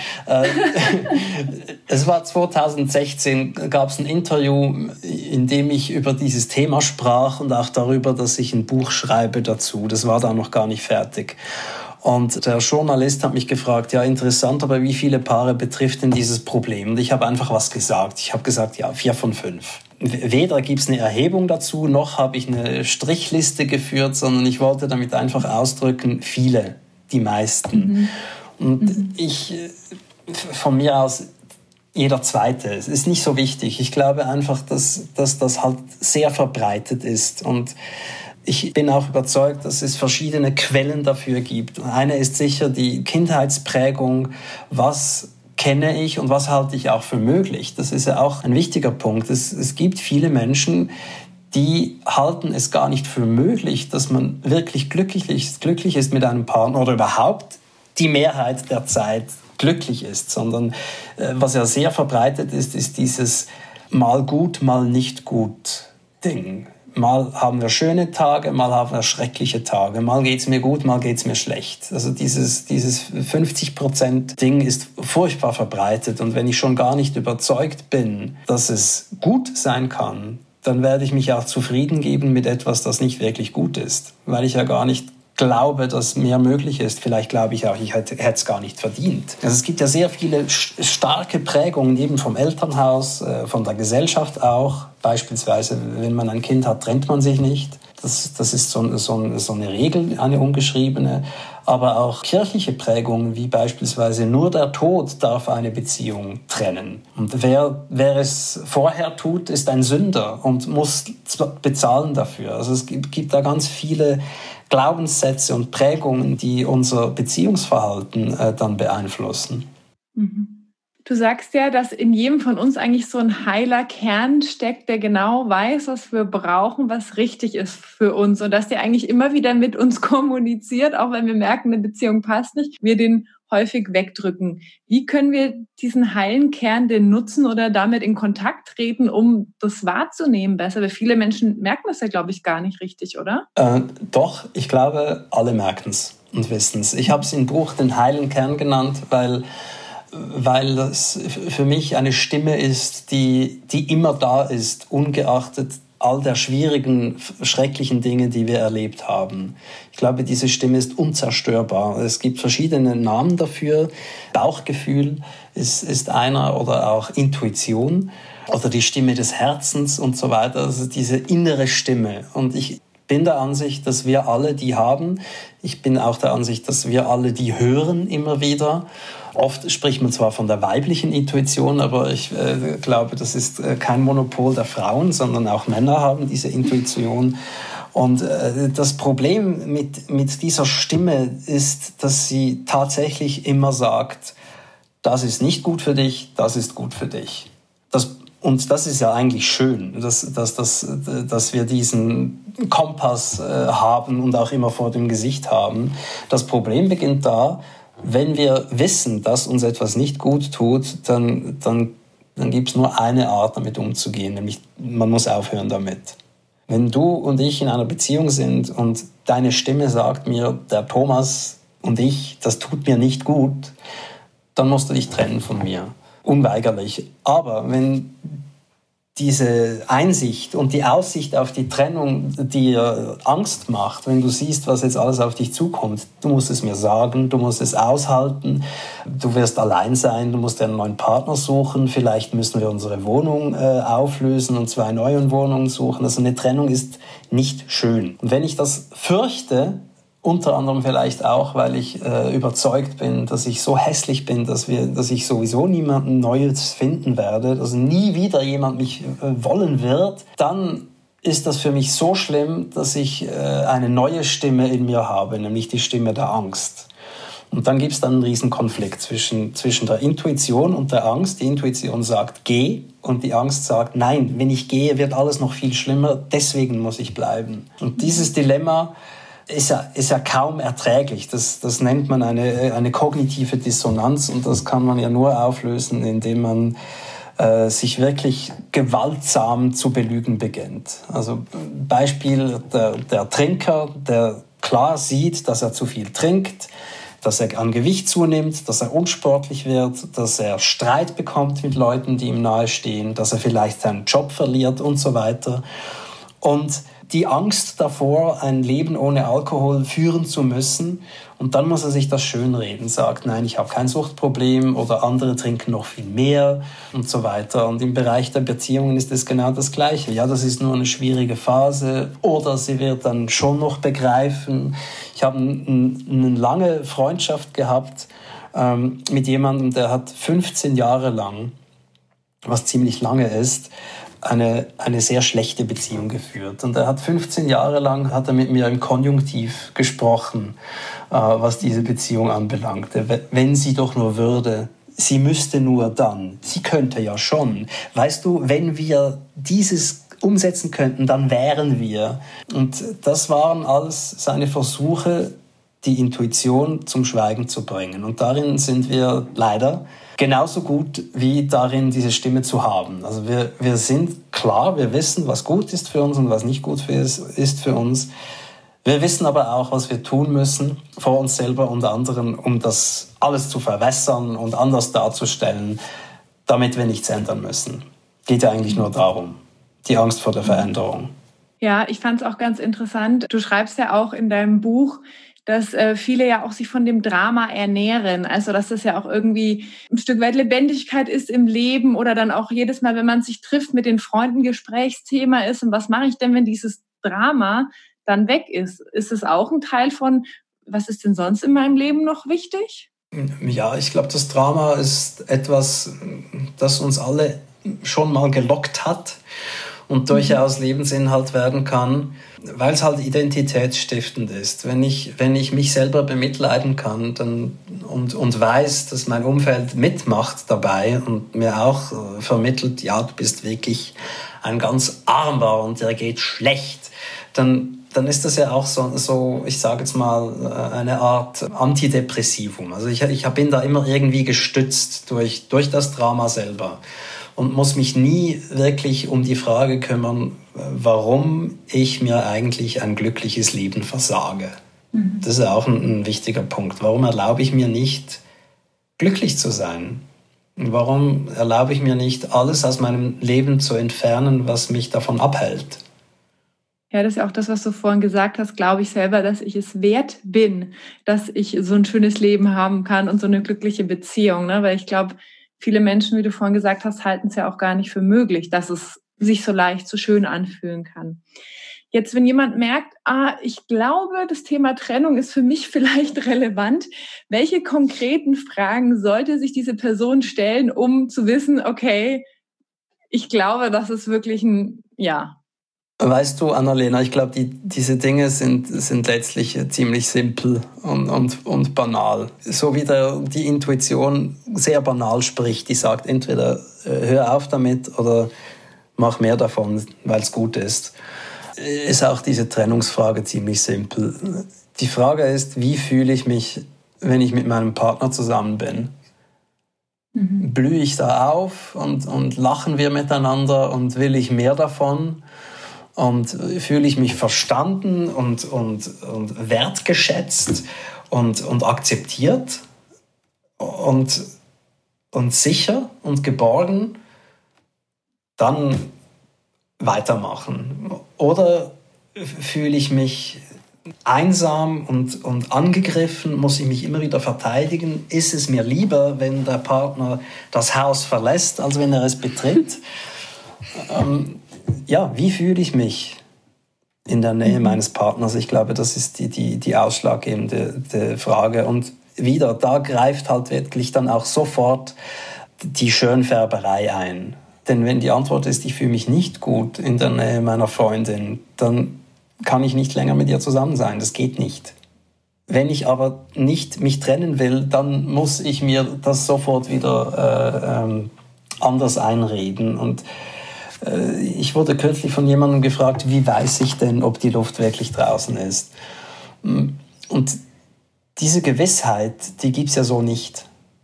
Es war 2016, gab es ein Interview, in dem ich über dieses Thema sprach und auch darüber, dass ich ein Buch schreibe dazu. Das war da noch gar nicht fertig. Und der Journalist hat mich gefragt, ja interessant, aber wie viele Paare betrifft denn dieses Problem? Und ich habe einfach was gesagt. Ich habe gesagt, ja, 4 von 5. Weder gibt es eine Erhebung dazu, noch habe ich eine Strichliste geführt, sondern ich wollte damit einfach ausdrücken, viele, die meisten. Und ich, von mir aus, jeder Zweite. Es ist nicht so wichtig. Ich glaube einfach, dass das halt sehr verbreitet ist. Und ich bin auch überzeugt, dass es verschiedene Quellen dafür gibt. Eine ist sicher die Kindheitsprägung. Was kenne ich und was halte ich auch für möglich? Das ist ja auch ein wichtiger Punkt. Es gibt viele Menschen, die halten es gar nicht für möglich, dass man wirklich glücklich ist mit einem Partner oder überhaupt die Mehrheit der Zeit glücklich ist, sondern was ja sehr verbreitet ist dieses mal gut, mal nicht gut Ding. Mal haben wir schöne Tage, mal haben wir schreckliche Tage. Mal geht's mir gut, mal geht's mir schlecht. Also dieses 50% Ding ist furchtbar verbreitet. Und wenn ich schon gar nicht überzeugt bin, dass es gut sein kann, dann werde ich mich auch zufrieden geben mit etwas, das nicht wirklich gut ist. Weil ich ja gar nicht glaube, dass mehr möglich ist. Vielleicht glaube ich auch, ich hätte es gar nicht verdient. Also es gibt ja sehr viele starke Prägungen eben vom Elternhaus, von der Gesellschaft auch. Beispielsweise, wenn man ein Kind hat, trennt man sich nicht. Das ist so eine Regel, eine ungeschriebene. Aber auch kirchliche Prägungen, wie beispielsweise nur der Tod darf eine Beziehung trennen. Und wer es vorher tut, ist ein Sünder und muss bezahlen dafür. Also es gibt da ganz viele Glaubenssätze und Prägungen, die unser Beziehungsverhalten dann beeinflussen. Du sagst ja, dass in jedem von uns eigentlich so ein heiler Kern steckt, der genau weiß, was wir brauchen, was richtig ist für uns und dass der eigentlich immer wieder mit uns kommuniziert, auch wenn wir merken, eine Beziehung passt nicht, wir den häufig wegdrücken. Wie können wir diesen heilen Kern denn nutzen oder damit in Kontakt treten, um das wahrzunehmen besser? Weil viele Menschen merken das ja, glaube ich, gar nicht richtig, oder? Doch, ich glaube, alle merken es und wissen es. Ich habe es im Buch den heilen Kern genannt, weil das für mich eine Stimme ist, die immer da ist, ungeachtet all der schwierigen, schrecklichen Dinge, die wir erlebt haben. Ich glaube, diese Stimme ist unzerstörbar. Es gibt verschiedene Namen dafür. Bauchgefühl ist einer oder auch Intuition oder die Stimme des Herzens und so weiter. Also diese innere Stimme. Und ich bin der Ansicht, dass wir alle die haben. Ich bin auch der Ansicht, dass wir alle die hören immer wieder. Oft spricht man zwar von der weiblichen Intuition, aber ich glaube, das ist kein Monopol der Frauen, sondern auch Männer haben diese Intuition. Und das Problem mit dieser Stimme ist, dass sie tatsächlich immer sagt, das ist nicht gut für dich, das ist gut für dich. Und das ist ja eigentlich schön, dass wir diesen Kompass haben und auch immer vor dem Gesicht haben. Das Problem beginnt da, wenn wir wissen, dass uns etwas nicht gut tut, dann gibt es nur eine Art, damit umzugehen, nämlich man muss aufhören damit. Wenn du und ich in einer Beziehung sind und deine Stimme sagt mir, der Thomas und ich, das tut mir nicht gut, dann musst du dich trennen von mir. Unweigerlich. Aber wenn diese Einsicht und die Aussicht auf die Trennung dir Angst macht, wenn du siehst, was jetzt alles auf dich zukommt. Du musst es mir sagen, du musst es aushalten, du wirst allein sein, du musst einen neuen Partner suchen, vielleicht müssen wir unsere Wohnung auflösen und 2 neue Wohnungen suchen. Also eine Trennung ist nicht schön. Und wenn ich das fürchte, unter anderem vielleicht auch, weil ich überzeugt bin, dass ich so hässlich bin, dass ich sowieso niemanden Neues finden werde, dass nie wieder jemand mich wollen wird, dann ist das für mich so schlimm, dass ich eine neue Stimme in mir habe, nämlich die Stimme der Angst. Und dann gibt es einen riesen Konflikt zwischen der Intuition und der Angst. Die Intuition sagt, geh, und die Angst sagt, nein, wenn ich gehe, wird alles noch viel schlimmer, deswegen muss ich bleiben. Und dieses Dilemma ist ja kaum erträglich. Das nennt man eine kognitive Dissonanz, und das kann man ja nur auflösen, indem man sich wirklich gewaltsam zu belügen beginnt. Also Beispiel der Trinker, der klar sieht, dass er zu viel trinkt, dass er an Gewicht zunimmt, dass er unsportlich wird, dass er Streit bekommt mit Leuten, die ihm nahestehen, dass er vielleicht seinen Job verliert und so weiter. Und die Angst davor, ein Leben ohne Alkohol führen zu müssen. Und dann muss er sich das schönreden, sagt, nein, ich habe kein Suchtproblem oder andere trinken noch viel mehr und so weiter. Und im Bereich der Beziehungen ist es genau das Gleiche. Ja, das ist nur eine schwierige Phase, oder sie wird dann schon noch begreifen. Ich habe eine lange Freundschaft gehabt mit jemandem, der hat 15 Jahre lang, was ziemlich lange ist, eine sehr schlechte Beziehung geführt. Und er hat 15 Jahre lang hat er mit mir im Konjunktiv gesprochen, was diese Beziehung anbelangte. Wenn sie doch nur würde, sie müsste nur dann, sie könnte ja schon. Weißt du, wenn wir dieses umsetzen könnten, dann wären wir. Und das waren alles seine Versuche, die Intuition zum Schweigen zu bringen. Und darin sind wir leider genauso gut wie darin, diese Stimme zu haben. Also wir sind klar, wir wissen, was gut ist für uns und was nicht gut ist für uns. Wir wissen aber auch, was wir tun müssen vor uns selber und anderen, um das alles zu verwässern und anders darzustellen, damit wir nichts ändern müssen. Geht ja eigentlich nur darum, die Angst vor der Veränderung. Ja, ich fand es auch ganz interessant. Du schreibst ja auch in deinem Buch, dass viele ja auch sich von dem Drama ernähren. Also dass das ja auch irgendwie ein Stück weit Lebendigkeit ist im Leben, oder dann auch jedes Mal, wenn man sich trifft, mit den Freunden Gesprächsthema ist. Und was mache ich denn, wenn dieses Drama dann weg ist? Ist es auch ein Teil von, was ist denn sonst in meinem Leben noch wichtig? Ja, ich glaube, das Drama ist etwas, das uns alle schon mal gelockt hat und durchaus Lebensinhalt werden kann, weil es halt identitätsstiftend ist. Wenn ich mich selber bemitleiden kann und weiß, dass mein Umfeld mitmacht dabei und mir auch vermittelt, ja, du bist wirklich ein ganz Armer und dir geht schlecht, dann ist das ja auch so, ich sage jetzt mal, eine Art Antidepressivum. Also ich bin da immer irgendwie gestützt durch das Drama selber und muss mich nie wirklich um die Frage kümmern, warum ich mir eigentlich ein glückliches Leben versage. Mhm. Das ist auch ein wichtiger Punkt. Warum erlaube ich mir nicht, glücklich zu sein? Warum erlaube ich mir nicht, alles aus meinem Leben zu entfernen, was mich davon abhält? Ja, das ist ja auch das, was du vorhin gesagt hast, glaube ich selber, dass ich es wert bin, dass ich so ein schönes Leben haben kann und so eine glückliche Beziehung. Ne? Weil ich glaube, viele Menschen, wie du vorhin gesagt hast, halten es ja auch gar nicht für möglich, dass es sich so leicht, so schön anfühlen kann. Jetzt, wenn jemand merkt, ich glaube, das Thema Trennung ist für mich vielleicht relevant, welche konkreten Fragen sollte sich diese Person stellen, um zu wissen, okay, ich glaube, das ist wirklich ein Ja. Weißt du, Annalena, ich glaube, diese Dinge sind letztlich ziemlich simpel und banal. So wie die Intuition sehr banal spricht, die sagt entweder hör auf damit oder mach mehr davon, weil es gut ist auch diese Trennungsfrage ziemlich simpel. Die Frage ist, wie fühle ich mich, wenn ich mit meinem Partner zusammen bin? Mhm. Blühe ich da auf und lachen wir miteinander und will ich mehr davon? Und fühle ich mich verstanden und wertgeschätzt und akzeptiert und sicher und geborgen, dann weitermachen? Oder fühle ich mich einsam und angegriffen? Muss ich mich immer wieder verteidigen? Ist es mir lieber, wenn der Partner das Haus verlässt, als wenn er es betritt? Wie fühle ich mich in der Nähe meines Partners? Ich glaube, das ist die ausschlaggebende Frage. Und wieder, da greift halt wirklich dann auch sofort die Schönfärberei ein. Denn wenn die Antwort ist, ich fühle mich nicht gut in der Nähe meiner Freundin, dann kann ich nicht länger mit ihr zusammen sein. Das geht nicht. Wenn ich aber nicht mich trennen will, dann muss ich mir das sofort wieder anders einreden. Und ich wurde kürzlich von jemandem gefragt, wie weiß ich denn, ob die Luft wirklich draußen ist? Und diese Gewissheit, die gibt es ja so nicht.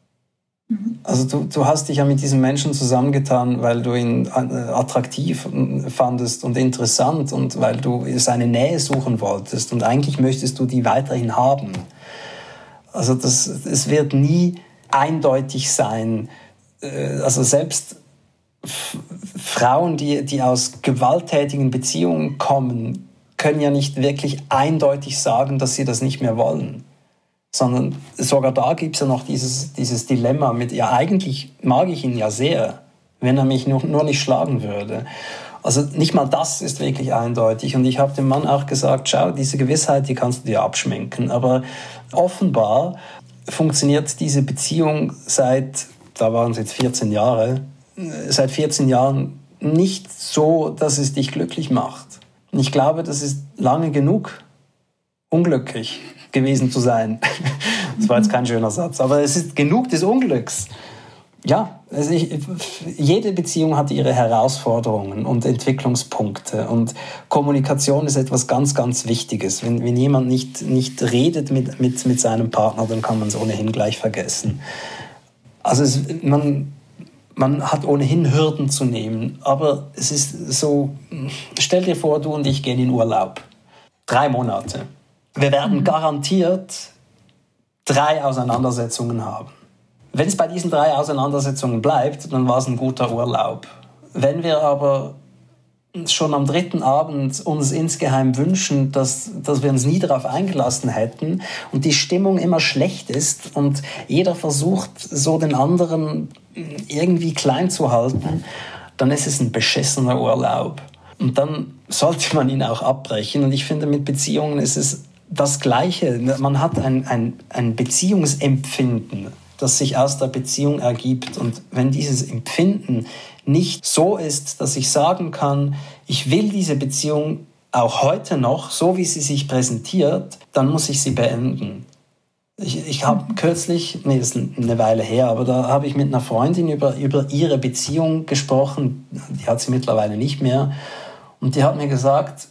Also du hast dich ja mit diesem Menschen zusammengetan, weil du ihn attraktiv fandest und interessant und weil du seine Nähe suchen wolltest. Und eigentlich möchtest du die weiterhin haben. Also es wird nie eindeutig sein. Also selbst Frauen, die aus gewalttätigen Beziehungen kommen, können ja nicht wirklich eindeutig sagen, dass sie das nicht mehr wollen. Sondern sogar da gibt es ja noch dieses Dilemma mit, ja, eigentlich mag ich ihn ja sehr, wenn er mich nur nicht schlagen würde. Also nicht mal das ist wirklich eindeutig. Und ich habe dem Mann auch gesagt, schau, diese Gewissheit, die kannst du dir abschminken. Aber offenbar funktioniert diese Beziehung da waren es jetzt 14 Jahre, seit 14 Jahren nicht so, dass es dich glücklich macht. Und ich glaube, das ist lange genug unglücklich gewesen zu sein. Das war jetzt kein schöner Satz, aber es ist genug des Unglücks. Ja, jede Beziehung hat ihre Herausforderungen und Entwicklungspunkte und Kommunikation ist etwas ganz, ganz Wichtiges. Wenn jemand nicht redet mit seinem Partner, dann kann man es ohnehin gleich vergessen. Also man hat ohnehin Hürden zu nehmen, aber es ist so, stell dir vor, du und ich gehen in Urlaub. 3 Monate. Wir werden garantiert 3 Auseinandersetzungen haben. Wenn es bei diesen 3 Auseinandersetzungen bleibt, dann war es ein guter Urlaub. Wenn wir aber schon am 3. Abend uns insgeheim wünschen, dass wir uns nie darauf eingelassen hätten und die Stimmung immer schlecht ist und jeder versucht, so den anderen irgendwie klein zu halten, dann ist es ein beschissener Urlaub. Und dann sollte man ihn auch abbrechen. Und ich finde, mit Beziehungen ist es das Gleiche. Man hat ein Beziehungsempfinden, das sich aus der Beziehung ergibt. Und wenn dieses Empfinden nicht so ist, dass ich sagen kann, ich will diese Beziehung auch heute noch, so wie sie sich präsentiert, dann muss ich sie beenden. Ich habe kürzlich, das ist eine Weile her, aber da habe ich mit einer Freundin über ihre Beziehung gesprochen. Die hat sie mittlerweile nicht mehr. Und die hat mir gesagt,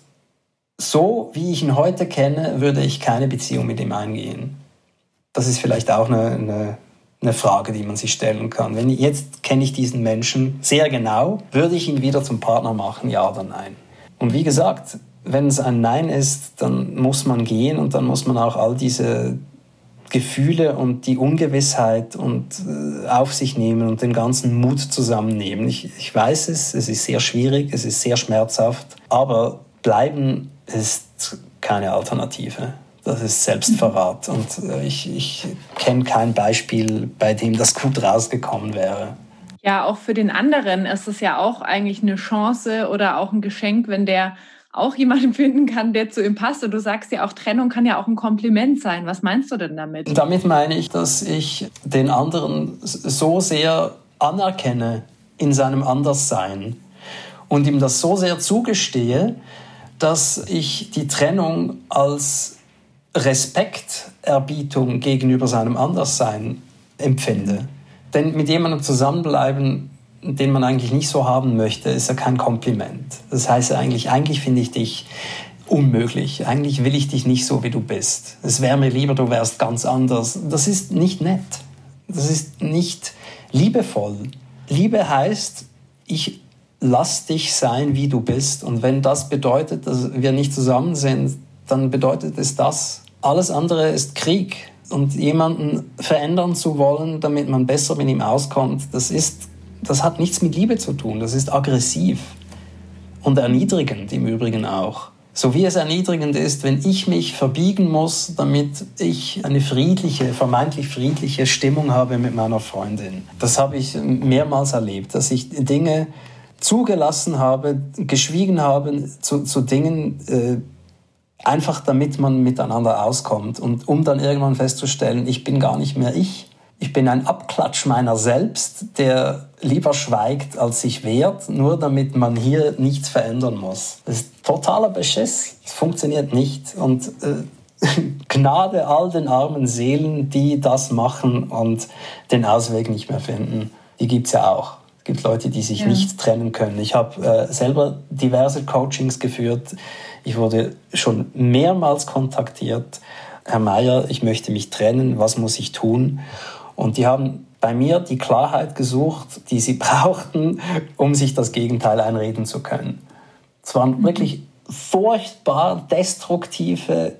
so wie ich ihn heute kenne, würde ich keine Beziehung mit ihm eingehen. Das ist vielleicht auch eine Frage, die man sich stellen kann. Jetzt kenne ich diesen Menschen sehr genau, würde ich ihn wieder zum Partner machen, ja oder nein? Und wie gesagt, wenn es ein Nein ist, dann muss man gehen und dann muss man auch all diese Gefühle und die Ungewissheit und auf sich nehmen und den ganzen Mut zusammennehmen. Ich weiß es ist sehr schwierig, es ist sehr schmerzhaft, aber bleiben ist keine Alternative. Das ist Selbstverrat und ich kenne kein Beispiel, bei dem das gut rausgekommen wäre. Ja, auch für den anderen ist es ja auch eigentlich eine Chance oder auch ein Geschenk, wenn der auch jemanden finden kann, der zu ihm passt. Und du sagst ja auch, Trennung kann ja auch ein Kompliment sein. Was meinst du denn damit? Damit meine ich, dass ich den anderen so sehr anerkenne in seinem Anderssein und ihm das so sehr zugestehe, dass ich die Trennung als Respekterbietung gegenüber seinem Anderssein empfinde. Denn mit jemandem zusammenbleiben, den man eigentlich nicht so haben möchte, ist ja kein Kompliment. Das heißt eigentlich finde ich dich unmöglich. Eigentlich will ich dich nicht so, wie du bist. Es wäre mir lieber, du wärst ganz anders. Das ist nicht nett. Das ist nicht liebevoll. Liebe heißt, ich lass dich sein, wie du bist. Und wenn das bedeutet, dass wir nicht zusammen sind, dann bedeutet es das. Alles andere ist Krieg. Und jemanden verändern zu wollen, damit man besser mit ihm auskommt, das hat nichts mit Liebe zu tun. Das ist aggressiv. und erniedrigend im Übrigen auch. So wie es erniedrigend ist, wenn ich mich verbiegen muss, damit ich eine vermeintlich friedliche Stimmung habe mit meiner Freundin. Das habe ich mehrmals erlebt, dass ich Dinge zugelassen habe, geschwiegen habe zu Dingen, einfach damit man miteinander auskommt. Und um dann irgendwann festzustellen, ich bin gar nicht mehr ich. Ich bin ein Abklatsch meiner selbst, der lieber schweigt, als sich wehrt, nur damit man hier nichts verändern muss. Das ist totaler Beschiss. Es funktioniert nicht. Und Gnade all den armen Seelen, die das machen und den Ausweg nicht mehr finden. Die gibt's ja auch. Es gibt Leute, die sich nicht trennen können. Ich habe selber diverse Coachings geführt. Ich wurde schon mehrmals kontaktiert. Herr Meier, ich möchte mich trennen. Was muss ich tun? Und die haben bei mir die Klarheit gesucht, die sie brauchten, um sich das Gegenteil einreden zu können. Es waren wirklich furchtbar destruktive,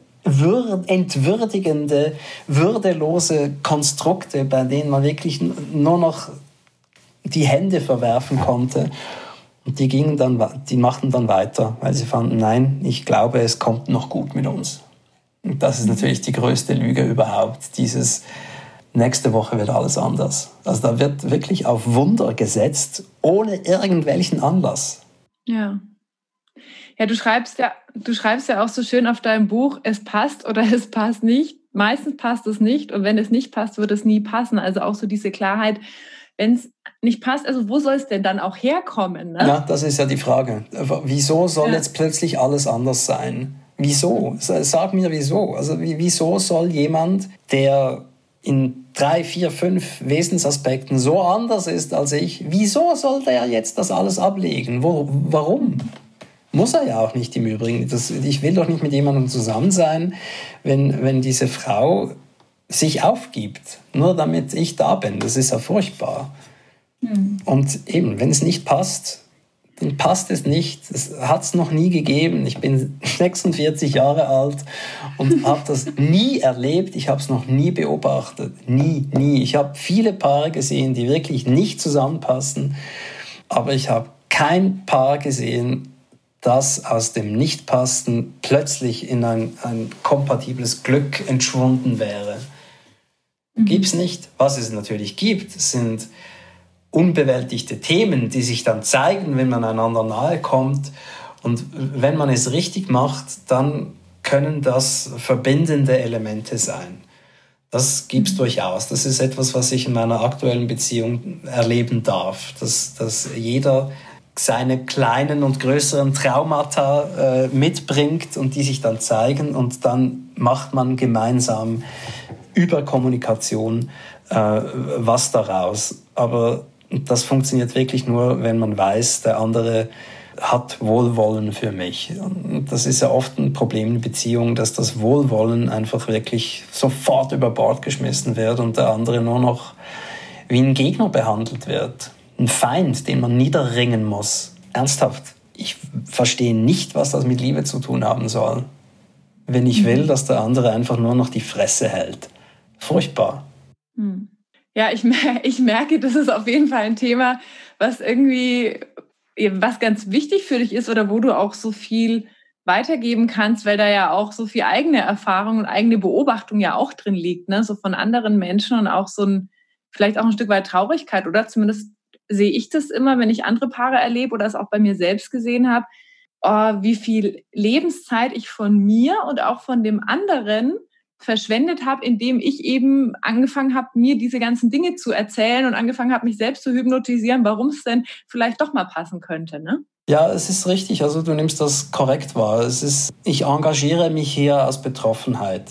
entwürdigende, würdelose Konstrukte, bei denen man wirklich nur noch die Hände verwerfen konnte. Und die machten dann weiter, weil sie fanden, nein, ich glaube, es kommt noch gut mit uns. Und das ist natürlich die größte Lüge überhaupt, dieses nächste Woche wird alles anders. Also da wird wirklich auf Wunder gesetzt, ohne irgendwelchen Anlass. Ja. Ja, du schreibst ja auch so schön auf deinem Buch, es passt oder es passt nicht. Meistens passt es nicht und wenn es nicht passt, wird es nie passen. Also auch so diese Klarheit, wenn es nicht passt, also wo soll es denn dann auch herkommen? Ne? Ja, das ist ja die Frage. Wieso soll jetzt plötzlich alles anders sein? Wieso? Sag mir wieso. Also wieso soll jemand, der in 3, 4, 5 Wesensaspekten so anders ist als ich, wieso soll der jetzt das alles ablegen? Warum? Muss er ja auch nicht im Übrigen. Ich will doch nicht mit jemandem zusammen sein, wenn diese Frau sich aufgibt, nur damit ich da bin. Das ist ja furchtbar. Und eben, wenn es nicht passt, dann passt es nicht. Es hat es noch nie gegeben. Ich bin 46 Jahre alt und habe das nie erlebt. Ich habe es noch nie beobachtet. Nie. Ich habe viele Paare gesehen, die wirklich nicht zusammenpassen. Aber ich habe kein Paar gesehen, das aus dem Nichtpassen plötzlich in ein kompatibles Glück entschwunden wäre. Gibt's nicht. Was es natürlich gibt, sind unbewältigte Themen, die sich dann zeigen, wenn man einander nahe kommt. Und wenn man es richtig macht, dann können das verbindende Elemente sein. Das gibt's durchaus. Das ist etwas, was ich in meiner aktuellen Beziehung erleben darf. Dass jeder seine kleinen und größeren Traumata mitbringt und die sich dann zeigen. Und dann macht man gemeinsam über Kommunikation was daraus. Aber das funktioniert wirklich nur, wenn man weiß, der andere hat Wohlwollen für mich. Und das ist ja oft ein Problem in Beziehungen, dass das Wohlwollen einfach wirklich sofort über Bord geschmissen wird und der andere nur noch wie ein Gegner behandelt wird. Ein Feind, den man niederringen muss. Ernsthaft, ich verstehe nicht, was das mit Liebe zu tun haben soll. Wenn ich will, dass der andere einfach nur noch die Fresse hält. Furchtbar. Ja, ich merke, das ist auf jeden Fall ein Thema, was ganz wichtig für dich ist oder wo du auch so viel weitergeben kannst, weil da ja auch so viel eigene Erfahrung und eigene Beobachtung ja auch drin liegt, ne? So von anderen Menschen und auch vielleicht auch ein Stück weit Traurigkeit, oder zumindest sehe ich das immer, wenn ich andere Paare erlebe oder es auch bei mir selbst gesehen habe, wie viel Lebenszeit ich von mir und auch von dem anderen verschwendet habe, indem ich eben angefangen habe, mir diese ganzen Dinge zu erzählen und angefangen habe, mich selbst zu hypnotisieren, warum es denn vielleicht doch mal passen könnte, ne? Ja, es ist richtig. Also du nimmst das korrekt wahr. Ich engagiere mich hier aus Betroffenheit.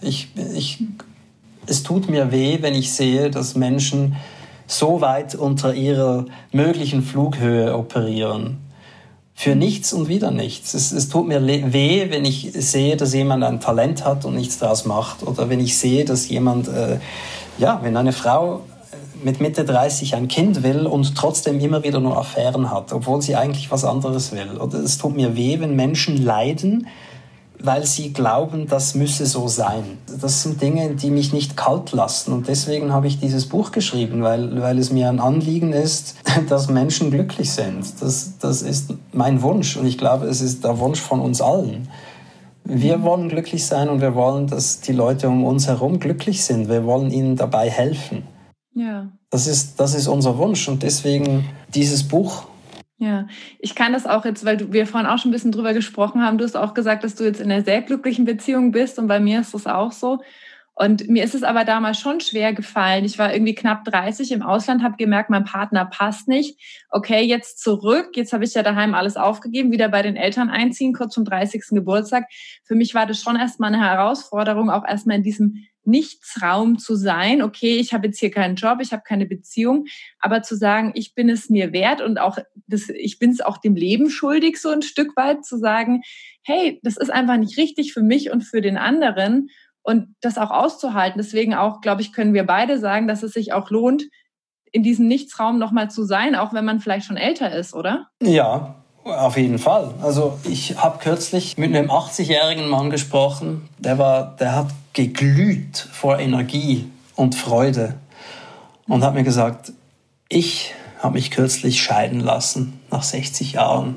Es tut mir weh, wenn ich sehe, dass Menschen so weit unter ihrer möglichen Flughöhe operieren. Für nichts und wieder nichts. Es tut mir weh, wenn ich sehe, dass jemand ein Talent hat und nichts daraus macht. Oder wenn ich sehe, dass wenn eine Frau mit Mitte 30 ein Kind will und trotzdem immer wieder nur Affären hat, obwohl sie eigentlich was anderes will. Oder es tut mir weh, wenn Menschen leiden, weil sie glauben, das müsse so sein. Das sind Dinge, die mich nicht kalt lassen. Und deswegen habe ich dieses Buch geschrieben, weil es mir ein Anliegen ist, dass Menschen glücklich sind. Das ist mein Wunsch und ich glaube, es ist der Wunsch von uns allen. Wir wollen glücklich sein und wir wollen, dass die Leute um uns herum glücklich sind. Wir wollen ihnen dabei helfen. Ja. Das ist unser Wunsch und deswegen dieses Buch. Ja, ich kann das auch jetzt, weil wir vorhin auch schon ein bisschen drüber gesprochen haben. Du hast auch gesagt, dass du jetzt in einer sehr glücklichen Beziehung bist und bei mir ist das auch so. Und mir ist es aber damals schon schwer gefallen. Ich war irgendwie knapp 30 im Ausland, habe gemerkt, mein Partner passt nicht. Okay, jetzt zurück. Jetzt habe ich ja daheim alles aufgegeben, wieder bei den Eltern einziehen, kurz zum 30. Geburtstag. Für mich war das schon erstmal eine Herausforderung, auch erstmal in diesem Nichtsraum zu sein. Okay, ich habe jetzt hier keinen Job, ich habe keine Beziehung, aber zu sagen, ich bin es mir wert und auch ich bin es auch dem Leben schuldig, so ein Stück weit zu sagen, hey, das ist einfach nicht richtig für mich und für den anderen. Und das auch auszuhalten. Deswegen auch, glaube ich, können wir beide sagen, dass es sich auch lohnt, in diesem Nichtsraum nochmal zu sein, auch wenn man vielleicht schon älter ist, oder? Ja, auf jeden Fall. Also ich habe kürzlich mit einem 80-jährigen Mann gesprochen, der hat geglüht vor Energie und Freude und hat mir gesagt, ich habe mich kürzlich scheiden lassen, nach 60 Jahren.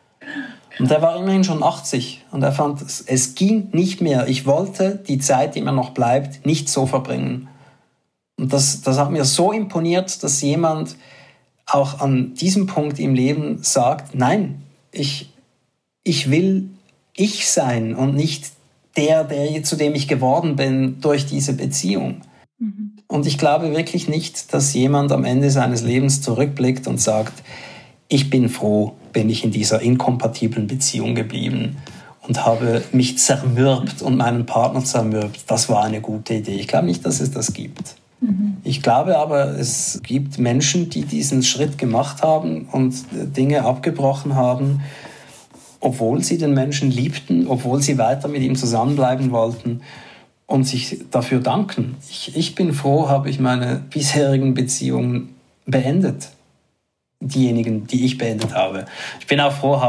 Und er war immerhin schon 80 und er fand, es ging nicht mehr. Ich wollte die Zeit, die mir noch bleibt, nicht so verbringen. Und das hat mir so imponiert, dass jemand auch an diesem Punkt im Leben sagt, nein, ich will ich sein und nicht der, zu dem ich geworden bin durch diese Beziehung. Mhm. Und ich glaube wirklich nicht, dass jemand am Ende seines Lebens zurückblickt und sagt, ich bin froh, bin ich in dieser inkompatiblen Beziehung geblieben und habe mich zermürbt und meinen Partner zermürbt. Das war eine gute Idee. Ich glaube nicht, dass es das gibt. Mhm. Ich glaube aber, es gibt Menschen, die diesen Schritt gemacht haben und Dinge abgebrochen haben, obwohl sie den Menschen liebten, obwohl sie weiter mit ihm zusammenbleiben wollten und sich dafür danken. Ich bin froh, habe ich meine bisherigen Beziehungen beendet. Diejenigen, die ich beendet habe. Ich bin auch froh,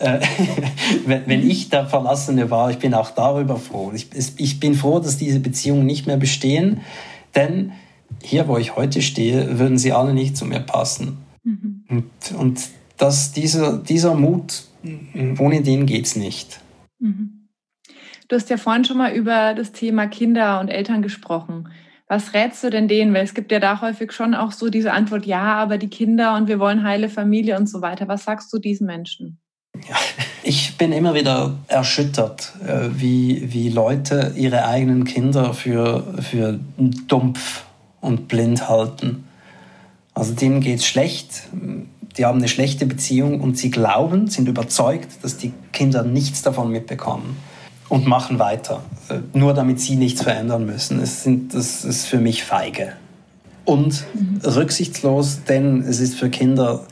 wenn ich der Verlassene war, ich bin auch darüber froh. Ich bin froh, dass diese Beziehungen nicht mehr bestehen, denn hier, wo ich heute stehe, würden sie alle nicht zu mir passen. Mhm. Und dieser Mut, ohne den geht's nicht. Mhm. Du hast ja vorhin schon mal über das Thema Kinder und Eltern gesprochen. Was rätst du denn denen? Weil es gibt ja da häufig schon auch so diese Antwort, ja, aber die Kinder und wir wollen heile Familie und so weiter. Was sagst du diesen Menschen? Ja, ich bin immer wieder erschüttert, wie Leute ihre eigenen Kinder für dumpf und blind halten. Also denen geht's schlecht, die haben eine schlechte Beziehung und sie sind überzeugt, dass die Kinder nichts davon mitbekommen. Und machen weiter, nur damit sie nichts verändern müssen. Das ist für mich feige. Und rücksichtslos, denn es ist für Kinder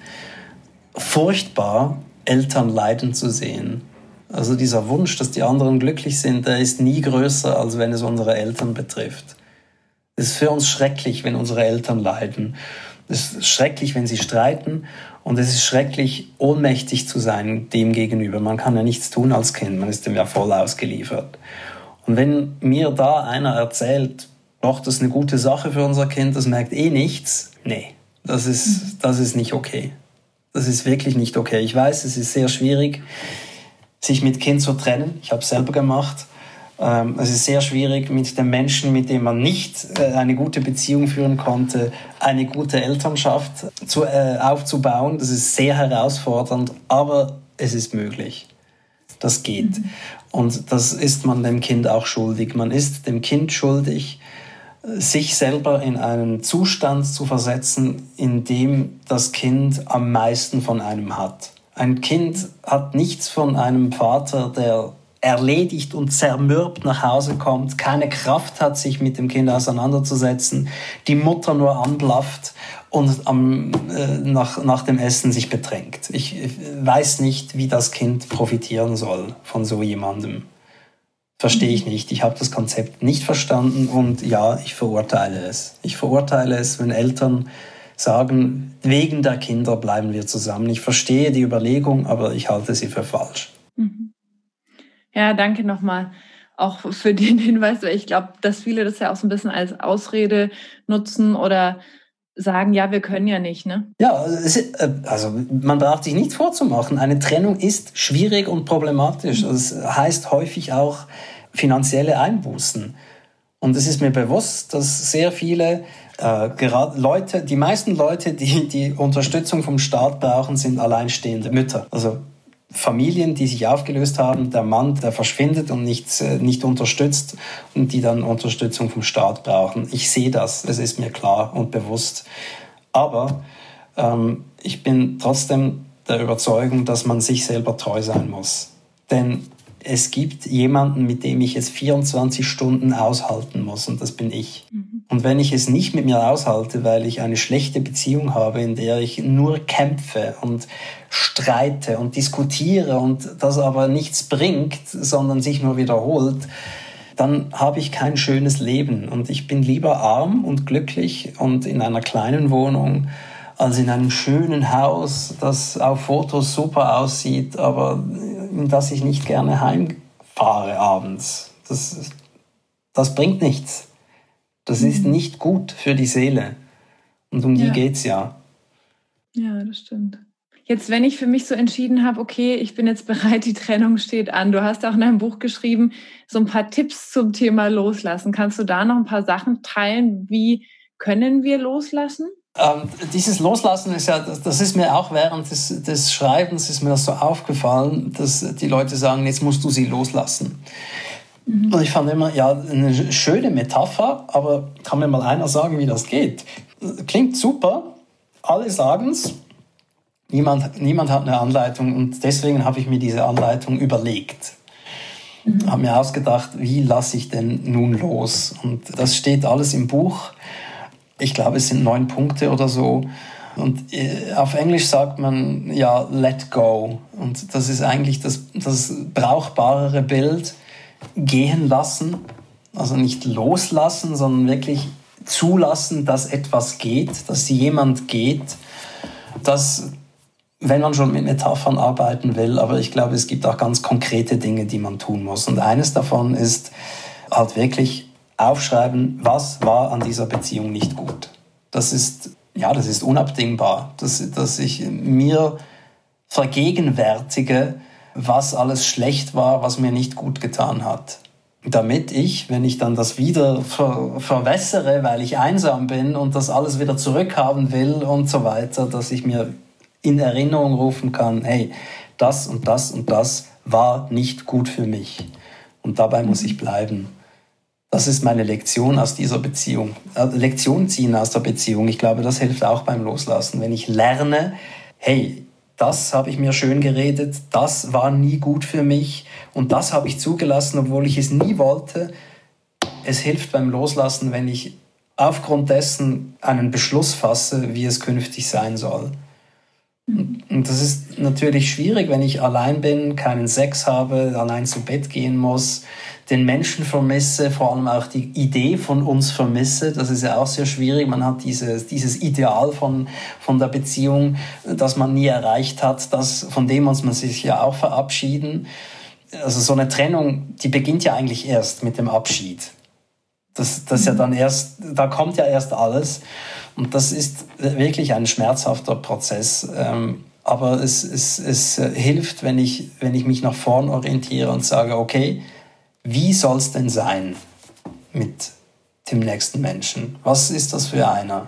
furchtbar, Eltern leiden zu sehen. Also dieser Wunsch, dass die anderen glücklich sind, der ist nie größer, als wenn es unsere Eltern betrifft. Es ist für uns schrecklich, wenn unsere Eltern leiden. Es ist schrecklich, wenn sie streiten. Und es ist schrecklich, ohnmächtig zu sein dem gegenüber. Man kann ja nichts tun als Kind, man ist dem ja voll ausgeliefert. Und wenn mir da einer erzählt, doch, das ist eine gute Sache für unser Kind, das merkt nichts, nee, das ist nicht okay. Das ist wirklich nicht okay. Ich weiß, es ist sehr schwierig, sich mit Kind zu trennen. Ich habe es selber gemacht. Es ist sehr schwierig, mit dem Menschen, mit dem man nicht eine gute Beziehung führen konnte, eine gute Elternschaft aufzubauen. Das ist sehr herausfordernd, aber es ist möglich. Das geht. Mhm. Und das ist man dem Kind auch schuldig. Man ist dem Kind schuldig, sich selber in einen Zustand zu versetzen, in dem das Kind am meisten von einem hat. Ein Kind hat nichts von einem Vater, der erledigt und zermürbt nach Hause kommt, keine Kraft hat, sich mit dem Kind auseinanderzusetzen, die Mutter nur anblafft und nach dem Essen sich bedrängt. Ich weiß nicht, wie das Kind profitieren soll von so jemandem. Verstehe ich nicht. Ich habe das Konzept nicht verstanden und ja, ich verurteile es. Ich verurteile es, wenn Eltern sagen, wegen der Kinder bleiben wir zusammen. Ich verstehe die Überlegung, aber ich halte sie für falsch. Ja, danke nochmal auch für den Hinweis, weil ich glaube, dass viele das ja auch so ein bisschen als Ausrede nutzen oder sagen, ja, wir können ja nicht, ne? Ja, also man braucht sich nichts vorzumachen. Eine Trennung ist schwierig und problematisch. Das heißt häufig auch finanzielle Einbußen. Und es ist mir bewusst, dass sehr viele gerade Leute, die meisten Leute, die Unterstützung vom Staat brauchen, sind alleinstehende Mütter. Also Familien, die sich aufgelöst haben, der Mann, der verschwindet und nicht unterstützt und die dann Unterstützung vom Staat brauchen. Ich sehe das, es ist mir klar und bewusst. Aber ich bin trotzdem der Überzeugung, dass man sich selber treu sein muss. Denn es gibt jemanden, mit dem ich es 24 Stunden aushalten muss, und das bin ich. Und wenn ich es nicht mit mir aushalte, weil ich eine schlechte Beziehung habe, in der ich nur kämpfe und streite und diskutiere und das aber nichts bringt, sondern sich nur wiederholt, dann habe ich kein schönes Leben. Und ich bin lieber arm und glücklich und in einer kleinen Wohnung, als in einem schönen Haus, das auf Fotos super aussieht, aber in das ich nicht gerne heimfahre abends. Das bringt nichts. Das ist nicht gut für die Seele. Und um die geht's ja. Ja, das stimmt. Jetzt, wenn ich für mich so entschieden habe, okay, ich bin jetzt bereit, die Trennung steht an. Du hast auch in deinem Buch geschrieben, so ein paar Tipps zum Thema Loslassen. Kannst du da noch ein paar Sachen teilen? Wie können wir loslassen? Dieses Loslassen ist ja, das ist mir auch während des Schreibens ist mir das so aufgefallen, dass die Leute sagen, jetzt musst du sie loslassen. Und ich fand immer, ja, eine schöne Metapher, aber kann mir mal einer sagen, wie das geht? Klingt super, alle sagen es, niemand hat eine Anleitung und deswegen habe ich mir diese Anleitung überlegt. Habe mir ausgedacht, wie lasse ich denn nun los? Und das steht alles im Buch. Ich glaube, es sind 9 Punkte oder so. Und auf Englisch sagt man, ja, let go. Und das ist eigentlich das brauchbarere Bild. Gehen lassen, also nicht loslassen, sondern wirklich zulassen, dass etwas geht, dass jemand geht. Das, wenn man schon mit Metaphern arbeiten will, aber ich glaube, es gibt auch ganz konkrete Dinge, die man tun muss. Und eines davon ist halt wirklich aufschreiben, was war an dieser Beziehung nicht gut. Das ist unabdingbar, dass ich mir vergegenwärtige, was alles schlecht war, was mir nicht gut getan hat. Damit ich, wenn ich dann das wieder verwässere, weil ich einsam bin und das alles wieder zurückhaben will und so weiter, dass ich mir in Erinnerung rufen kann, hey, das und das und das war nicht gut für mich. Und dabei muss ich bleiben. Das ist meine Lektion aus dieser Beziehung. Lektion ziehen aus der Beziehung. Ich glaube, das hilft auch beim Loslassen. Wenn ich lerne, hey, das habe ich mir schön geredet, das war nie gut für mich und das habe ich zugelassen, obwohl ich es nie wollte. Es hilft beim Loslassen, wenn ich aufgrund dessen einen Beschluss fasse, wie es künftig sein soll. Und das ist natürlich schwierig, wenn ich allein bin, keinen Sex habe, allein zu Bett gehen muss, den Menschen vermisse, vor allem auch die Idee von uns vermisse. Das ist ja auch sehr schwierig. Man hat dieses Ideal von der Beziehung, das man nie erreicht hat, von dem muss man sich ja auch verabschieden. Also so eine Trennung, die beginnt ja eigentlich erst mit dem Abschied. Das ja dann erst, da kommt ja erst alles. Und das ist wirklich ein schmerzhafter Prozess. Aber es hilft, wenn ich mich nach vorn orientiere und sage, okay, wie soll es denn sein mit dem nächsten Menschen? Was ist das für eine?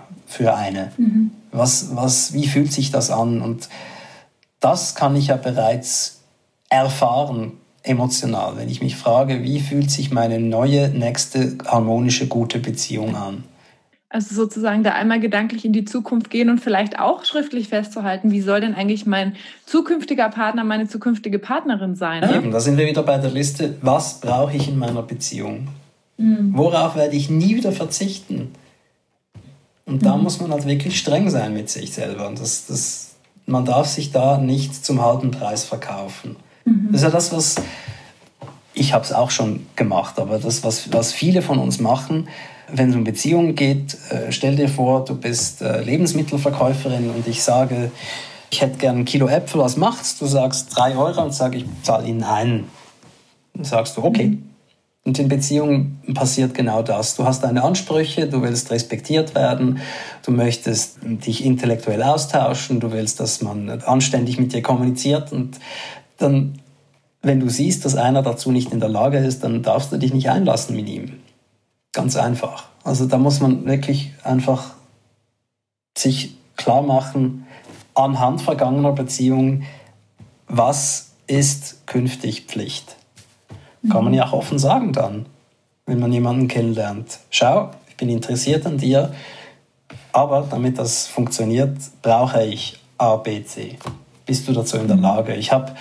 Wie fühlt sich das an? Und das kann ich ja bereits erfahren, emotional, wenn ich mich frage, wie fühlt sich meine neue, nächste, harmonische, gute Beziehung an? Also sozusagen da einmal gedanklich in die Zukunft gehen und vielleicht auch schriftlich festzuhalten, wie soll denn eigentlich mein zukünftiger Partner, meine zukünftige Partnerin sein? Ja, eben, da sind wir wieder bei der Liste, was brauche ich in meiner Beziehung? Worauf werde ich nie wieder verzichten? Und da muss man halt wirklich streng sein mit sich selber. Und man darf sich da nicht zum halben Preis verkaufen. Das ist ja das, was ich habe es auch schon gemacht, aber das, was viele von uns machen, wenn es um Beziehungen geht, stell dir vor, du bist Lebensmittelverkäuferin und ich sage, ich hätte gern 1 Kilo Äpfel, was macht's? Du sagst 3 € und sage, ich zahle Ihnen einen. Dann sagst du, okay. Und in Beziehungen passiert genau das. Du hast deine Ansprüche, du willst respektiert werden, du möchtest dich intellektuell austauschen, du willst, dass man anständig mit dir kommuniziert. Und dann, wenn du siehst, dass einer dazu nicht in der Lage ist, dann darfst du dich nicht einlassen mit ihm. Ganz einfach. Also da muss man wirklich einfach sich klar machen, anhand vergangener Beziehungen, was ist künftig Pflicht. Kann man ja auch offen sagen dann, wenn man jemanden kennenlernt. Schau, ich bin interessiert an dir, aber damit das funktioniert, brauche ich A, B, C. Bist du dazu in der Lage? Ich habe,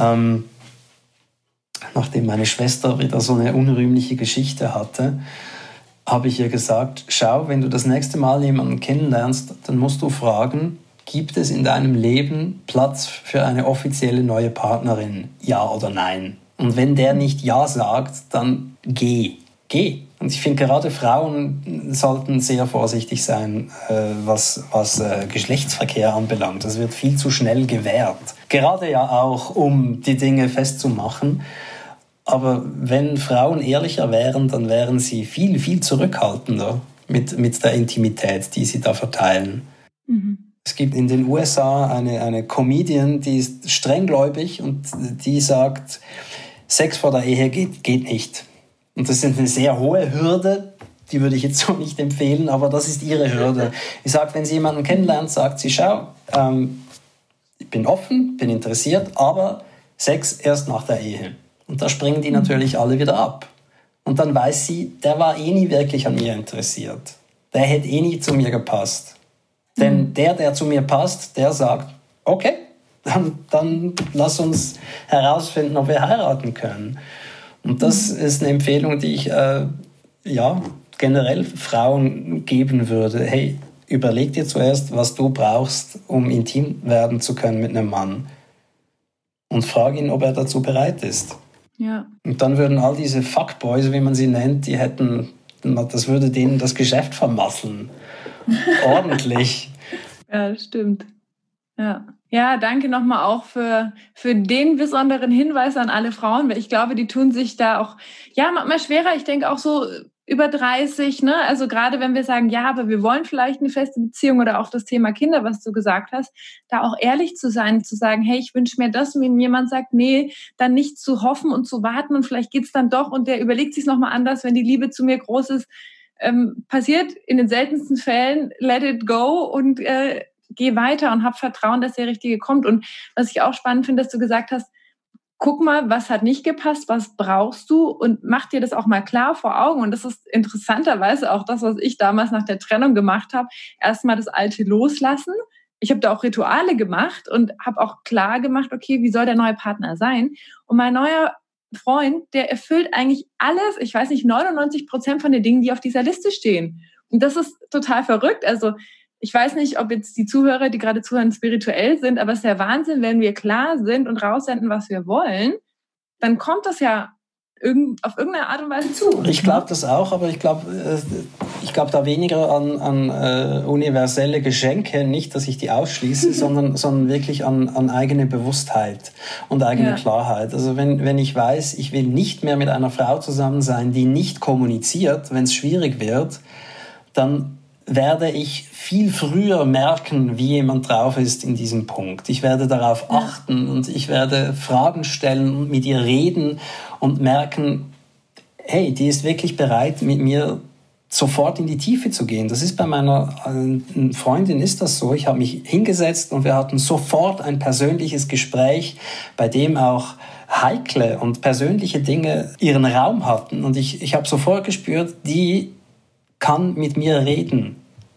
nachdem meine Schwester wieder so eine unrühmliche Geschichte hatte, habe ich ihr gesagt, schau, wenn du das nächste Mal jemanden kennenlernst, dann musst du fragen, gibt es in deinem Leben Platz für eine offizielle neue Partnerin? Ja oder nein? Und wenn der nicht Ja sagt, dann geh. Und ich finde, gerade Frauen sollten sehr vorsichtig sein, was Geschlechtsverkehr anbelangt. Das wird viel zu schnell gewährt. Gerade ja auch, um die Dinge festzumachen. Aber wenn Frauen ehrlicher wären, dann wären sie viel, viel zurückhaltender mit der Intimität, die sie da verteilen. Es gibt in den USA eine Comedian, die ist strenggläubig und die sagt, Sex vor der Ehe geht nicht. Und das ist eine sehr hohe Hürde, die würde ich jetzt so nicht empfehlen, aber das ist ihre Hürde. Sie sagt, wenn sie jemanden kennenlernt, sagt sie, schau, ich bin offen, bin interessiert, aber Sex erst nach der Ehe. Und da springen die natürlich alle wieder ab. Und dann weiß sie, der war eh nie wirklich an mir interessiert. Der hätte eh nie zu mir gepasst. Denn der zu mir passt, der sagt, okay, dann lass uns herausfinden, ob wir heiraten können. Und das ist eine Empfehlung, die ich generell Frauen geben würde. Hey, überleg dir zuerst, was du brauchst, um intim werden zu können mit einem Mann. Und frag ihn, ob er dazu bereit ist. Ja. Und dann würden all diese Fuckboys, wie man sie nennt, das würde denen das Geschäft vermasseln. Ordentlich. Ja, das stimmt. Ja, danke nochmal auch für den besonderen Hinweis an alle Frauen, weil ich glaube, die tun sich da auch, manchmal schwerer. Ich denke auch so über 30, ne? Also gerade wenn wir sagen, ja, aber wir wollen vielleicht eine feste Beziehung oder auch das Thema Kinder, was du gesagt hast, da auch ehrlich zu sein, zu sagen, hey, ich wünsche mir das, und wenn jemand sagt, nee, dann nicht zu hoffen und zu warten und vielleicht geht's dann doch und der überlegt sich nochmal anders, wenn die Liebe zu mir groß ist, passiert in den seltensten Fällen, let it go und geh weiter und hab Vertrauen, dass der Richtige kommt. Und was ich auch spannend finde, dass du gesagt hast, guck mal, was hat nicht gepasst, was brauchst du und mach dir das auch mal klar vor Augen. Und das ist interessanterweise auch das, was ich damals nach der Trennung gemacht habe. Erstmal das Alte loslassen. Ich habe da auch Rituale gemacht und habe auch klar gemacht, okay, wie soll der neue Partner sein? Und mein neuer Freund, der erfüllt eigentlich alles, ich weiß nicht, 99% von den Dingen, die auf dieser Liste stehen. Und das ist total verrückt. Also ich weiß nicht, ob jetzt die Zuhörer, die gerade zuhören, spirituell sind, aber es ist der Wahnsinn, wenn wir klar sind und raussenden, was wir wollen, dann kommt das ja auf irgendeine Art und Weise zu. Ich glaube das auch, aber ich glaube da weniger an universelle Geschenke, nicht, dass ich die ausschließe, sondern wirklich an eigene Bewusstheit und eigene Klarheit. Also wenn ich weiß, ich will nicht mehr mit einer Frau zusammen sein, die nicht kommuniziert, wenn es schwierig wird, dann werde ich viel früher merken, wie jemand drauf ist in diesem Punkt. Ich werde darauf achten und ich werde Fragen stellen und mit ihr reden und merken, hey, die ist wirklich bereit, mit mir sofort in die Tiefe zu gehen. Das ist bei meiner Freundin ist das so. Ich habe mich hingesetzt und wir hatten sofort ein persönliches Gespräch, bei dem auch heikle und persönliche Dinge ihren Raum hatten. Und ich habe sofort gespürt, die kann mit mir reden.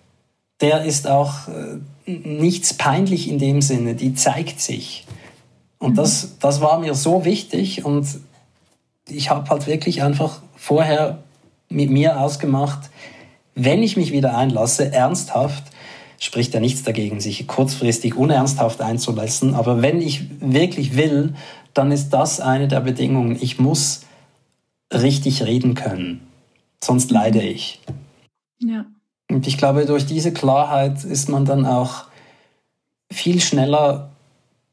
Der ist auch nichts peinlich in dem Sinne, die zeigt sich. Und das war mir so wichtig und ich habe halt wirklich einfach vorher mit mir ausgemacht, wenn ich mich wieder einlasse, ernsthaft, spricht ja nichts dagegen, sich kurzfristig unernsthaft einzulassen, aber wenn ich wirklich will, dann ist das eine der Bedingungen. Ich muss richtig reden können, sonst leide ich. Ja. Und ich glaube, durch diese Klarheit ist man dann auch viel schneller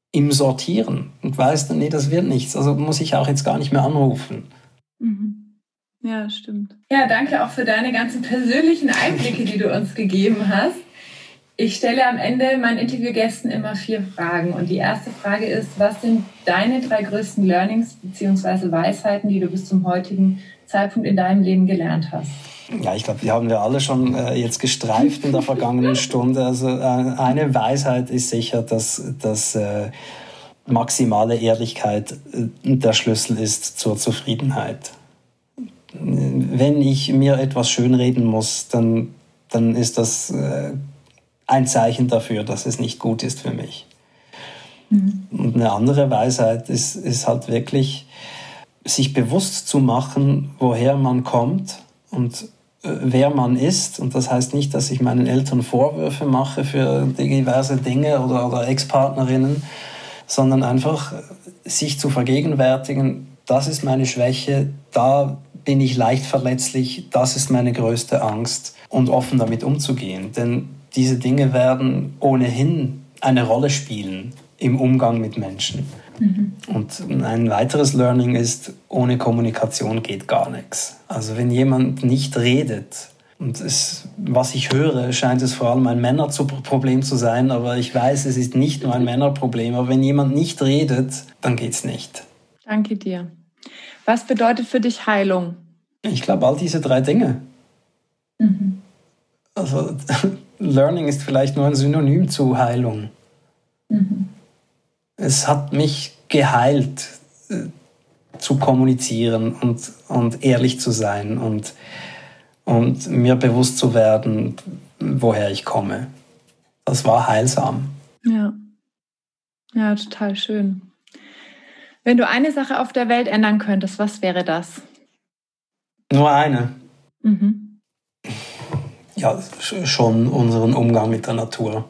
im Sortieren und weiß, nee, das wird nichts. Also muss ich auch jetzt gar nicht mehr anrufen. Mhm. Ja, stimmt. Ja, danke auch für deine ganzen persönlichen Einblicke, die du uns gegeben hast. Ich stelle am Ende meinen Interviewgästen immer 4 Fragen. Und die erste Frage ist, was sind deine 3 größten Learnings bzw. Weisheiten, die du bis zum heutigen Zeitpunkt in deinem Leben gelernt hast? Ja, ich glaube, die haben wir alle schon jetzt gestreift in der vergangenen Stunde. Also eine Weisheit ist sicher, dass maximale Ehrlichkeit der Schlüssel ist zur Zufriedenheit. Wenn ich mir etwas schönreden muss, dann ist das ein Zeichen dafür, dass es nicht gut ist für mich. Und eine andere Weisheit ist halt wirklich, sich bewusst zu machen, woher man kommt und wer man ist. Und das heißt nicht, dass ich meinen Eltern Vorwürfe mache für diverse Dinge oder Ex-Partnerinnen, sondern einfach sich zu vergegenwärtigen, das ist meine Schwäche, da bin ich leicht verletzlich, das ist meine größte Angst und offen damit umzugehen. Denn diese Dinge werden ohnehin eine Rolle spielen im Umgang mit Menschen. Und ein weiteres Learning ist, ohne Kommunikation geht gar nichts. Also wenn jemand nicht redet, und was ich höre, scheint es vor allem ein Männerproblem zu sein, aber ich weiß, es ist nicht nur ein Männerproblem. Aber wenn jemand nicht redet, dann geht's nicht. Danke dir. Was bedeutet für dich Heilung? Ich glaube, all diese 3 Dinge. Also Learning ist vielleicht nur ein Synonym zu Heilung. Es hat mich geheilt, zu kommunizieren und ehrlich zu sein und mir bewusst zu werden, woher ich komme. Das war heilsam. Ja, total schön. Wenn du eine Sache auf der Welt ändern könntest, was wäre das? Nur eine. Ja, schon unseren Umgang mit der Natur.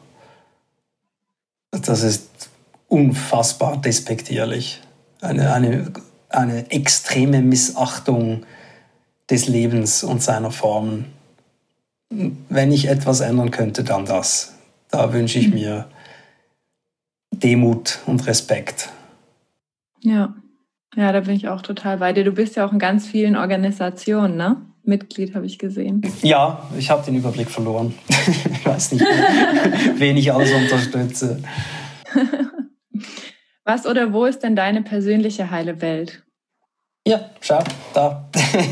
Das ist unfassbar despektierlich. Eine extreme Missachtung des Lebens und seiner Formen. Wenn ich etwas ändern könnte, dann das. Da wünsche ich mir Demut und Respekt. Ja, da bin ich auch total bei dir. Du bist ja auch in ganz vielen Organisationen, ne? Mitglied, habe ich gesehen. Ja, ich habe den Überblick verloren. Ich weiß nicht, wen ich alles unterstütze. Was oder wo ist denn deine persönliche heile Welt? Ja, schau, da.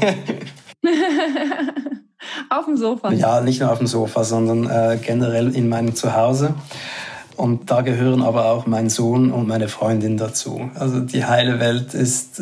Auf dem Sofa? Ja, nicht nur auf dem Sofa, sondern generell in meinem Zuhause. Und da gehören aber auch mein Sohn und meine Freundin dazu. Also die heile Welt ist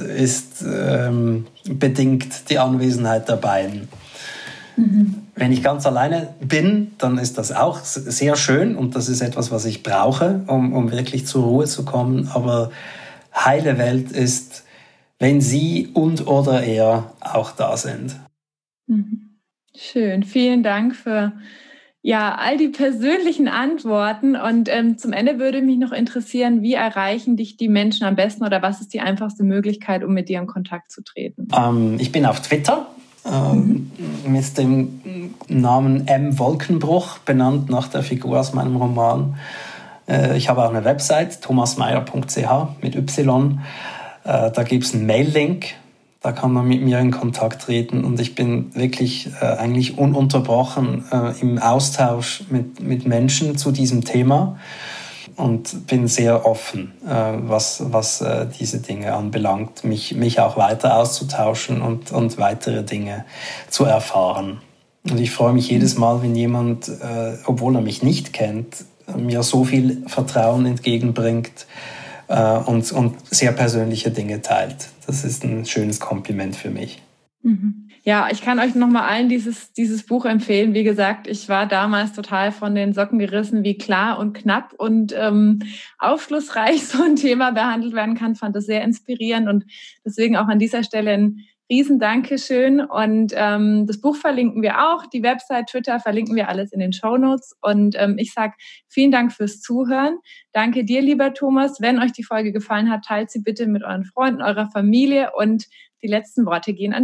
bedingt die Anwesenheit der beiden. Wenn ich ganz alleine bin, dann ist das auch sehr schön und das ist etwas, was ich brauche, um wirklich zur Ruhe zu kommen. Aber heile Welt ist, wenn sie und oder er auch da sind. Schön, vielen Dank für all die persönlichen Antworten. Und zum Ende würde mich noch interessieren, wie erreichen dich die Menschen am besten oder was ist die einfachste Möglichkeit, um mit dir in Kontakt zu treten? Ich bin auf Twitter mit dem Namen M. Wolkenbruch, benannt nach der Figur aus meinem Roman. Ich habe auch eine Website, thomasmeyer.ch mit Y. Da gibt es einen Mail-Link. Da kann man mit mir in Kontakt treten und ich bin wirklich eigentlich ununterbrochen im Austausch mit Menschen zu diesem Thema und bin sehr offen, was diese Dinge anbelangt, mich auch weiter auszutauschen und weitere Dinge zu erfahren. Und ich freue mich jedes Mal, wenn jemand, obwohl er mich nicht kennt, mir so viel Vertrauen entgegenbringt und sehr persönliche Dinge teilt. Das ist ein schönes Kompliment für mich. Ja, ich kann euch nochmal allen dieses Buch empfehlen. Wie gesagt, ich war damals total von den Socken gerissen, wie klar und knapp und aufschlussreich so ein Thema behandelt werden kann. Fand das sehr inspirierend und deswegen auch an dieser Stelle ein riesen Dankeschön. Und das Buch verlinken wir auch, die Website, Twitter verlinken wir alles in den Shownotes. Und ich sage vielen Dank fürs Zuhören. Danke dir, lieber Thomas. Wenn euch die Folge gefallen hat, teilt sie bitte mit euren Freunden, eurer Familie und die letzten Worte gehen an dich.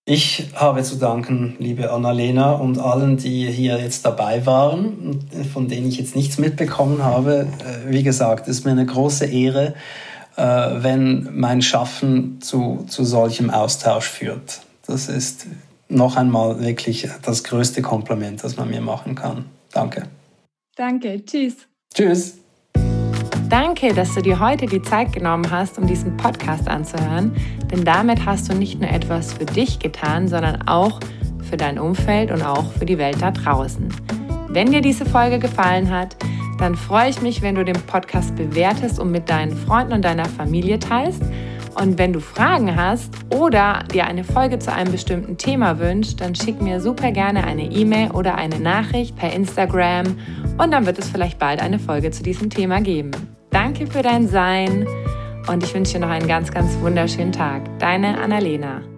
Ich habe zu danken, liebe Annalena, und allen, die hier jetzt dabei waren, von denen ich jetzt nichts mitbekommen habe. Wie gesagt, es ist mir eine große Ehre, wenn mein Schaffen zu solchem Austausch führt. Das ist noch einmal wirklich das größte Kompliment, das man mir machen kann. Danke. Danke, tschüss. Tschüss. Danke, dass du dir heute die Zeit genommen hast, um diesen Podcast anzuhören, denn damit hast du nicht nur etwas für dich getan, sondern auch für dein Umfeld und auch für die Welt da draußen. Wenn dir diese Folge gefallen hat, dann freue ich mich, wenn du den Podcast bewertest und mit deinen Freunden und deiner Familie teilst. Und wenn du Fragen hast oder dir eine Folge zu einem bestimmten Thema wünschst, dann schick mir super gerne eine E-Mail oder eine Nachricht per Instagram und dann wird es vielleicht bald eine Folge zu diesem Thema geben. Danke für dein Sein und ich wünsche dir noch einen ganz, ganz wunderschönen Tag. Deine Annalena.